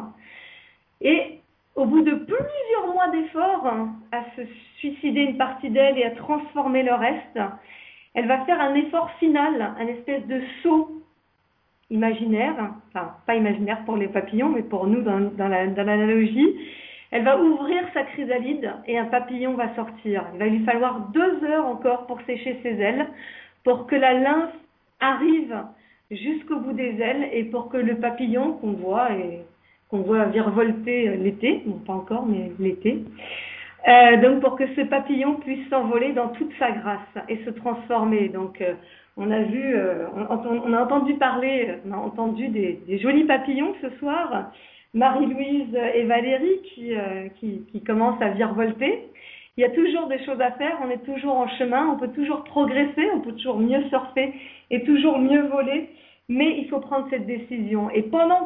Et au bout de plusieurs mois d'efforts à se suicider une partie d'elle et à transformer le reste, elle va faire un effort final, un espèce de saut imaginaire, enfin pas imaginaire pour les papillons, mais pour nous dans l'analogie. Elle va ouvrir sa chrysalide et un papillon va sortir. Il va lui falloir 2 heures encore pour sécher ses ailes, pour que la lymphe arrive jusqu'au bout des ailes et pour que le papillon qu'on voit virevolter l'été, non pas encore, mais l'été, donc pour que ce papillon puisse s'envoler dans toute sa grâce et se transformer. Donc on a vu, on a entendu parler, on a entendu des jolis papillons ce soir, Marie-Louise et Valérie qui commencent à virevolter. Il y a toujours des choses à faire, on est toujours en chemin, on peut toujours progresser, on peut toujours mieux surfer et toujours mieux voler, mais il faut prendre cette décision. Et pendant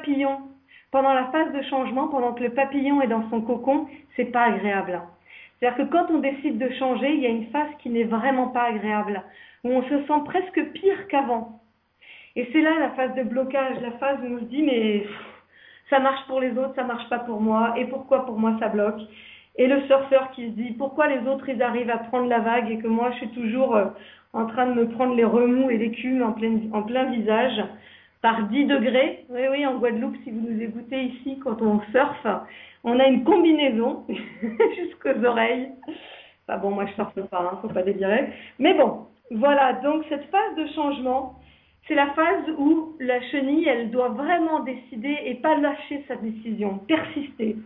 la phase de changement, pendant que le papillon est dans son cocon, c'est pas agréable. C'est-à-dire que quand on décide de changer, il y a une phase qui n'est vraiment pas agréable, où on se sent presque pire qu'avant. Et c'est là la phase de blocage, la phase où on se dit mais ça marche pour les autres, ça marche pas pour moi, et pourquoi pour moi ça bloque? Et le surfeur qui se dit pourquoi les autres ils arrivent à prendre la vague et que moi je suis toujours en train de me prendre les remous et l'écume en plein visage par 10 degrés. Oui, en Guadeloupe, si vous nous écoutez ici, quand on surfe, on a une combinaison jusqu'aux oreilles. Enfin bon, moi je surfe pas, faut pas délirer. Mais bon, voilà, donc cette phase de changement, c'est la phase où la chenille, elle doit vraiment décider et pas lâcher sa décision, persister,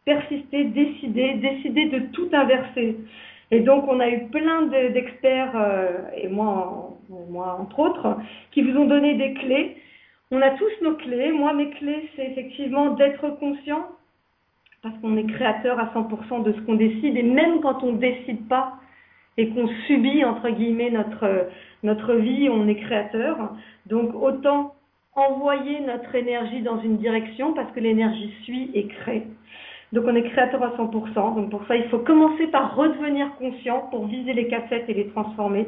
décider de tout inverser. Et donc, on a eu plein d'experts, et moi entre autres, qui vous ont donné des clés. On a tous nos clés. Moi, mes clés, c'est effectivement d'être conscient, parce qu'on est créateur à 100% de ce qu'on décide, et même quand on ne décide pas, et qu'on subit, entre guillemets, notre vie, on est créateur. Donc, autant envoyer notre énergie dans une direction, parce que l'énergie suit et crée. Donc on est créateur à 100%. Donc pour ça, il faut commencer par redevenir conscient pour viser les cassettes et les transformer.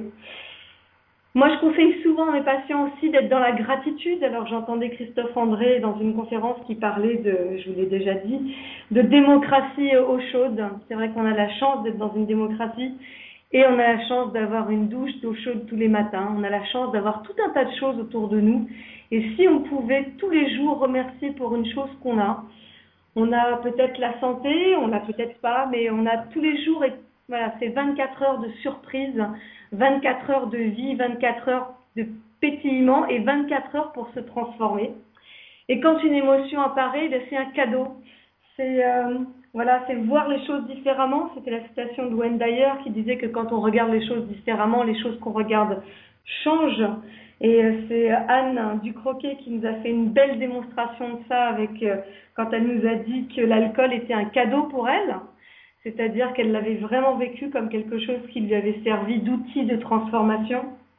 Moi, je conseille souvent à mes patients aussi d'être dans la gratitude. Alors, j'entendais Christophe André dans une conférence qui parlait de, je vous l'ai déjà dit, de démocratie eau chaude. C'est vrai qu'on a la chance d'être dans une démocratie et on a la chance d'avoir une douche d'eau chaude tous les matins. On a la chance d'avoir tout un tas de choses autour de nous. Et si on pouvait tous les jours remercier pour une chose qu'on a, on a peut-être la santé, on l'a peut-être pas, mais on a tous les jours, et voilà, c'est 24 heures de surprise, 24 heures de vie, 24 heures de pétillement et 24 heures pour se transformer. Et quand une émotion apparaît, c'est un cadeau. C'est voilà, c'est voir les choses différemment. C'était la citation de Wayne Dyer qui disait que quand on regarde les choses différemment, les choses qu'on regarde changent. Et c'est Anne Ducroquet qui nous a fait une belle démonstration de ça avec quand elle nous a dit que l'alcool était un cadeau pour elle. C'est-à-dire qu'elle l'avait vraiment vécu comme quelque chose qui lui avait servi d'outil de transformation.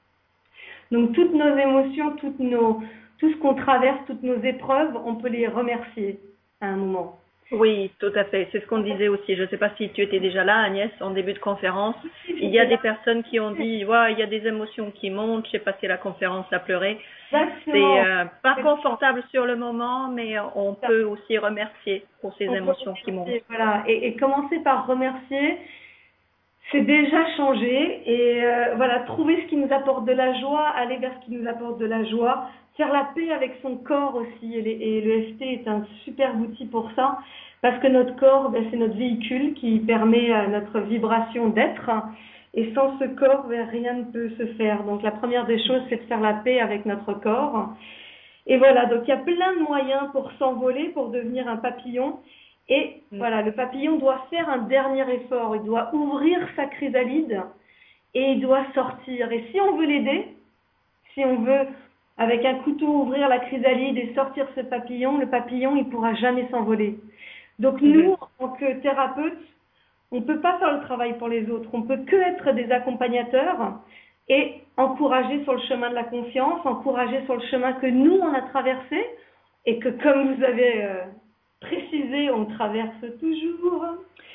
Donc toutes nos émotions, tout ce qu'on traverse, toutes nos épreuves, on peut les remercier à un moment. Oui, tout à fait. C'est ce qu'on disait aussi. Je ne sais pas si tu étais déjà là, Agnès, en début de conférence. Il y a des personnes qui ont dit, ouais, il y a des émotions qui montent. J'ai passé la conférence à pleurer. C'est pas confortable sur le moment, mais on peut aussi remercier pour ces émotions qui montent. Voilà, et commencer par remercier, c'est déjà changer. Et voilà, trouver ce qui nous apporte de la joie, aller vers ce qui nous apporte de la joie. Faire la paix avec son corps aussi, et le FT est un super outil pour ça, parce que notre corps, c'est notre véhicule qui permet à notre vibration d'être, et sans ce corps, rien ne peut se faire. Donc la première des choses, c'est de faire la paix avec notre corps. Et voilà, donc il y a plein de moyens pour s'envoler, pour devenir un papillon, et voilà, le papillon doit faire un dernier effort, il doit ouvrir sa chrysalide, et il doit sortir. Et si on veut l'aider, si on veut avec un couteau ouvrir la chrysalide et sortir ce papillon, le papillon, il pourra jamais s'envoler. Donc nous, en tant que thérapeutes, on ne peut pas faire le travail pour les autres. On peut que être des accompagnateurs et encourager sur le chemin de la confiance, encourager sur le chemin que nous, on a traversé et que, comme vous avez précisé, on traverse toujours.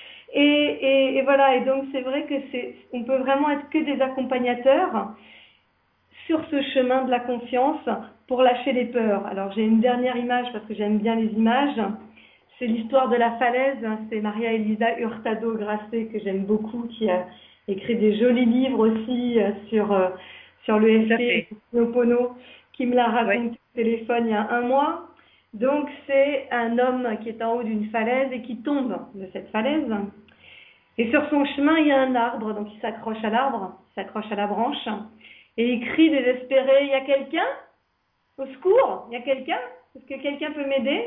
Et voilà, et donc c'est vrai que on peut vraiment être que des accompagnateurs sur ce chemin de la confiance pour lâcher les peurs. Alors j'ai une dernière image parce que j'aime bien les images. C'est l'histoire de la falaise. C'est Maria Elisa Hurtado Grasset que j'aime beaucoup, qui a écrit des jolis livres aussi sur le FT, Ho'oponopono, qui me l'a raconté au téléphone il y a un mois. Donc c'est un homme qui est en haut d'une falaise et qui tombe de cette falaise. Et sur son chemin, il y a un arbre, donc il s'accroche à l'arbre, il s'accroche à la branche. Et il crie désespéré, il y a quelqu'un? Au secours, il y a quelqu'un? Est-ce que quelqu'un peut m'aider?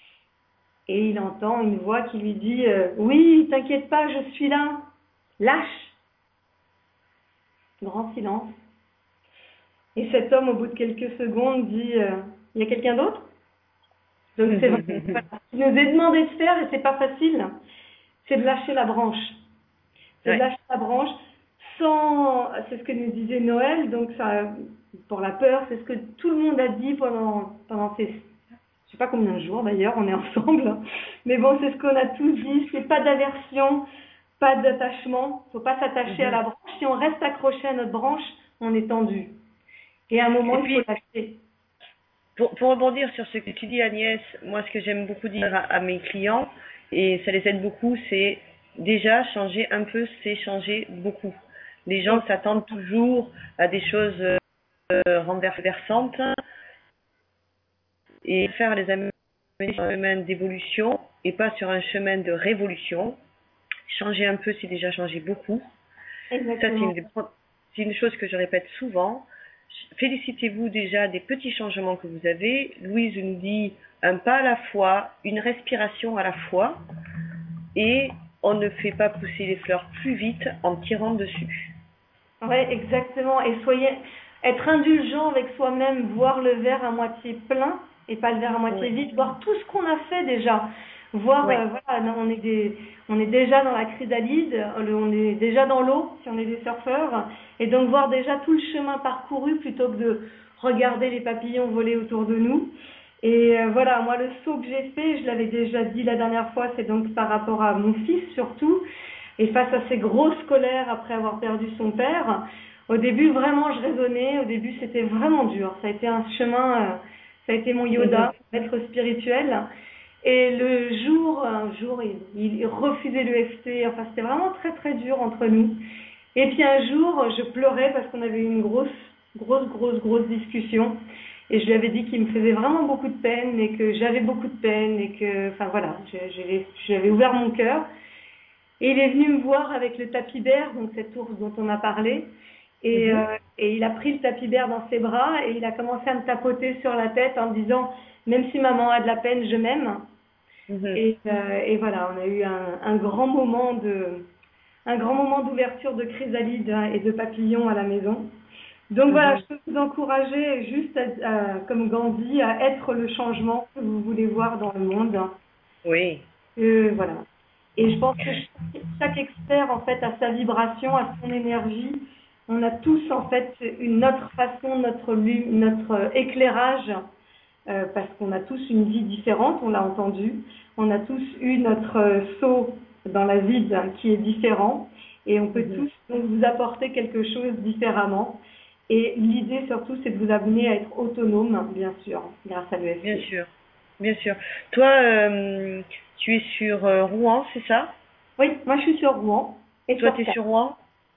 Et il entend une voix qui lui dit, oui, t'inquiète pas, je suis là. Lâche. Grand silence. Et cet homme, au bout de quelques secondes, dit, il y a quelqu'un d'autre? Donc c'est vrai, voilà. Ce qu'il nous est demandé de faire, et c'est pas facile, c'est de lâcher la branche. C'est de lâcher la branche. C'est ce que nous disait Noël, donc ça, pour la peur, c'est ce que tout le monde a dit pendant ces, je sais pas combien de jours d'ailleurs, on est ensemble, mais bon, c'est ce qu'on a tous dit, c'est pas d'aversion, pas d'attachement, faut pas s'attacher à la branche. Si on reste accroché à notre branche, on est tendu. Et à un moment, il faut lâcher. Pour rebondir sur ce que tu dis, Agnès, moi, ce que j'aime beaucoup dire à mes clients, et ça les aide beaucoup, c'est déjà changer un peu, c'est changer beaucoup. Les gens s'attendent toujours à des choses renversantes et faire les amener sur un chemin d'évolution et pas sur un chemin de révolution. Changer un peu, c'est déjà changer beaucoup. Exactement. Ça, c'est une chose que je répète souvent. Félicitez-vous déjà des petits changements que vous avez. Louise nous dit un pas à la fois, une respiration à la fois, et on ne fait pas pousser les fleurs plus vite en tirant dessus. Oui, exactement. Et être indulgent avec soi-même, voir le verre à moitié plein et pas le verre à moitié vide, voir tout ce qu'on a fait déjà. Voir, voilà, on est déjà dans la chrysalide, on est déjà dans l'eau si on est des surfeurs, et donc voir déjà tout le chemin parcouru plutôt que de regarder les papillons voler autour de nous. Et voilà, moi le saut que j'ai fait, je l'avais déjà dit la dernière fois, c'est donc par rapport à mon fils surtout, et face à ses grosses colères après avoir perdu son père. Au début, vraiment, je raisonnais. Au début, c'était vraiment dur. Ça a été un chemin, ça a été mon Yoda, maître spirituel. Et un jour, il refusait l'EFT. Enfin, c'était vraiment très, très dur entre nous. Et puis un jour, je pleurais parce qu'on avait eu une grosse discussion. Et je lui avais dit qu'il me faisait vraiment beaucoup de peine et que j'avais beaucoup de peine et que, enfin voilà, j'avais ouvert mon cœur. Et il est venu me voir avec le tapis-vert, donc cette ours dont on a parlé. Et il a pris le tapis-vert dans ses bras et il a commencé à me tapoter sur la tête en me disant « Même si maman a de la peine, je m'aime ». Et voilà, on a eu un grand moment d'ouverture de chrysalide et de papillons à la maison. Donc voilà, je peux vous encourager juste, comme Gandhi, à être le changement que vous voulez voir dans le monde. Oui. Voilà. Et je pense que chaque expert, en fait, a sa vibration, a son énergie. On a tous, en fait, notre façon, notre éclairage, parce qu'on a tous une vie différente, on l'a entendu. On a tous eu notre saut dans la vide qui est différent. Et on peut tous donc vous apporter quelque chose différemment. Et l'idée, surtout, c'est de vous amener à être autonome, bien sûr, grâce à l'EFT. Bien sûr, bien sûr. Toi, tu es sur Rouen, c'est ça? Oui, moi je suis sur Rouen. Et toi, tu es sur Rouen?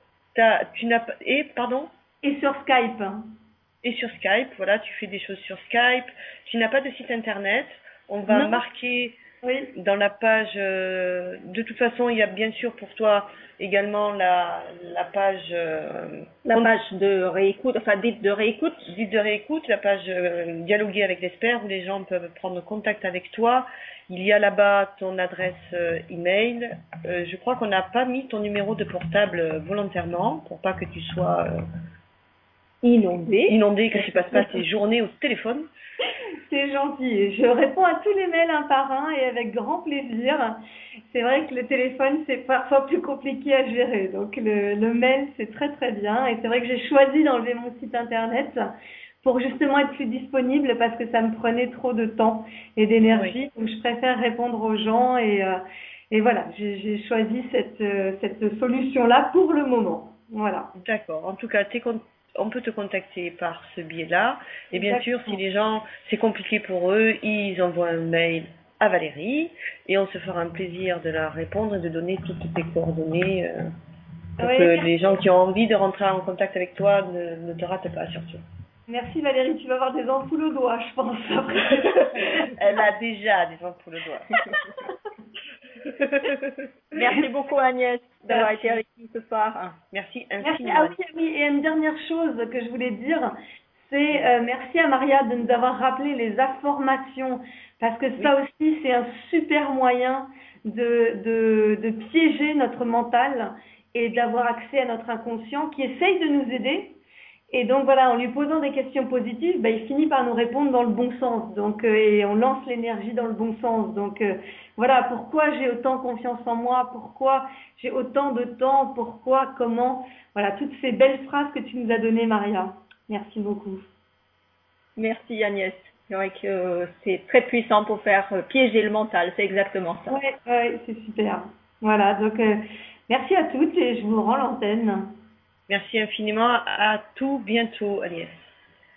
Pardon? Et sur Skype. Et sur Skype, voilà, tu fais des choses sur Skype. Tu n'as pas de site internet. On va marquer dans la page. De toute façon, il y a bien sûr pour toi également la page. La page de réécoute, enfin dite de réécoute. Dite de réécoute, la page dialoguer avec l'expert où les gens peuvent prendre contact avec toi. Il y a là-bas ton adresse email. Je crois qu'on n'a pas mis ton numéro de portable volontairement pour pas que tu sois inondé, que tu passes pas tes journées au téléphone. C'est gentil. Je réponds à tous les mails un par un et avec grand plaisir. C'est vrai que le téléphone, c'est parfois plus compliqué à gérer. Donc, le mail, c'est très, très bien. Et c'est vrai que j'ai choisi d'enlever mon site internet pour justement être plus disponible parce que ça me prenait trop de temps et d'énergie. Donc, je préfère répondre aux gens et voilà, j'ai choisi cette solution-là pour le moment. Voilà. D'accord. En tout cas, on peut te contacter par ce biais-là. Et bien sûr, si les gens, c'est compliqué pour eux, ils envoient un mail à Valérie et on se fera un plaisir de leur répondre et de donner toutes tes coordonnées pour que les gens qui ont envie de rentrer en contact avec toi ne te ratent pas surtout. Merci Valérie, tu vas avoir des ampoules au doigt, je pense. Elle a déjà des ampoules au doigt. Merci beaucoup Agnès d'avoir été avec nous ce soir. Merci infiniment. Ah oui, et une dernière chose que je voulais dire, c'est merci à Maria de nous avoir rappelé les affirmations, parce que ça aussi c'est un super moyen de piéger notre mental et d'avoir accès à notre inconscient qui essaye de nous aider. Et donc voilà, en lui posant des questions positives, il finit par nous répondre dans le bon sens. Donc et on lance l'énergie dans le bon sens. Donc voilà, pourquoi j'ai autant confiance en moi, pourquoi j'ai autant de temps, pourquoi, comment. Voilà, toutes ces belles phrases que tu nous as données, Maria. Merci beaucoup. Merci Agnès. C'est vrai que c'est très puissant pour faire piéger le mental, c'est exactement ça. Oui, c'est super. Voilà, donc merci à toutes et je vous rends l'antenne. Merci infiniment. À tout bientôt, Agnès.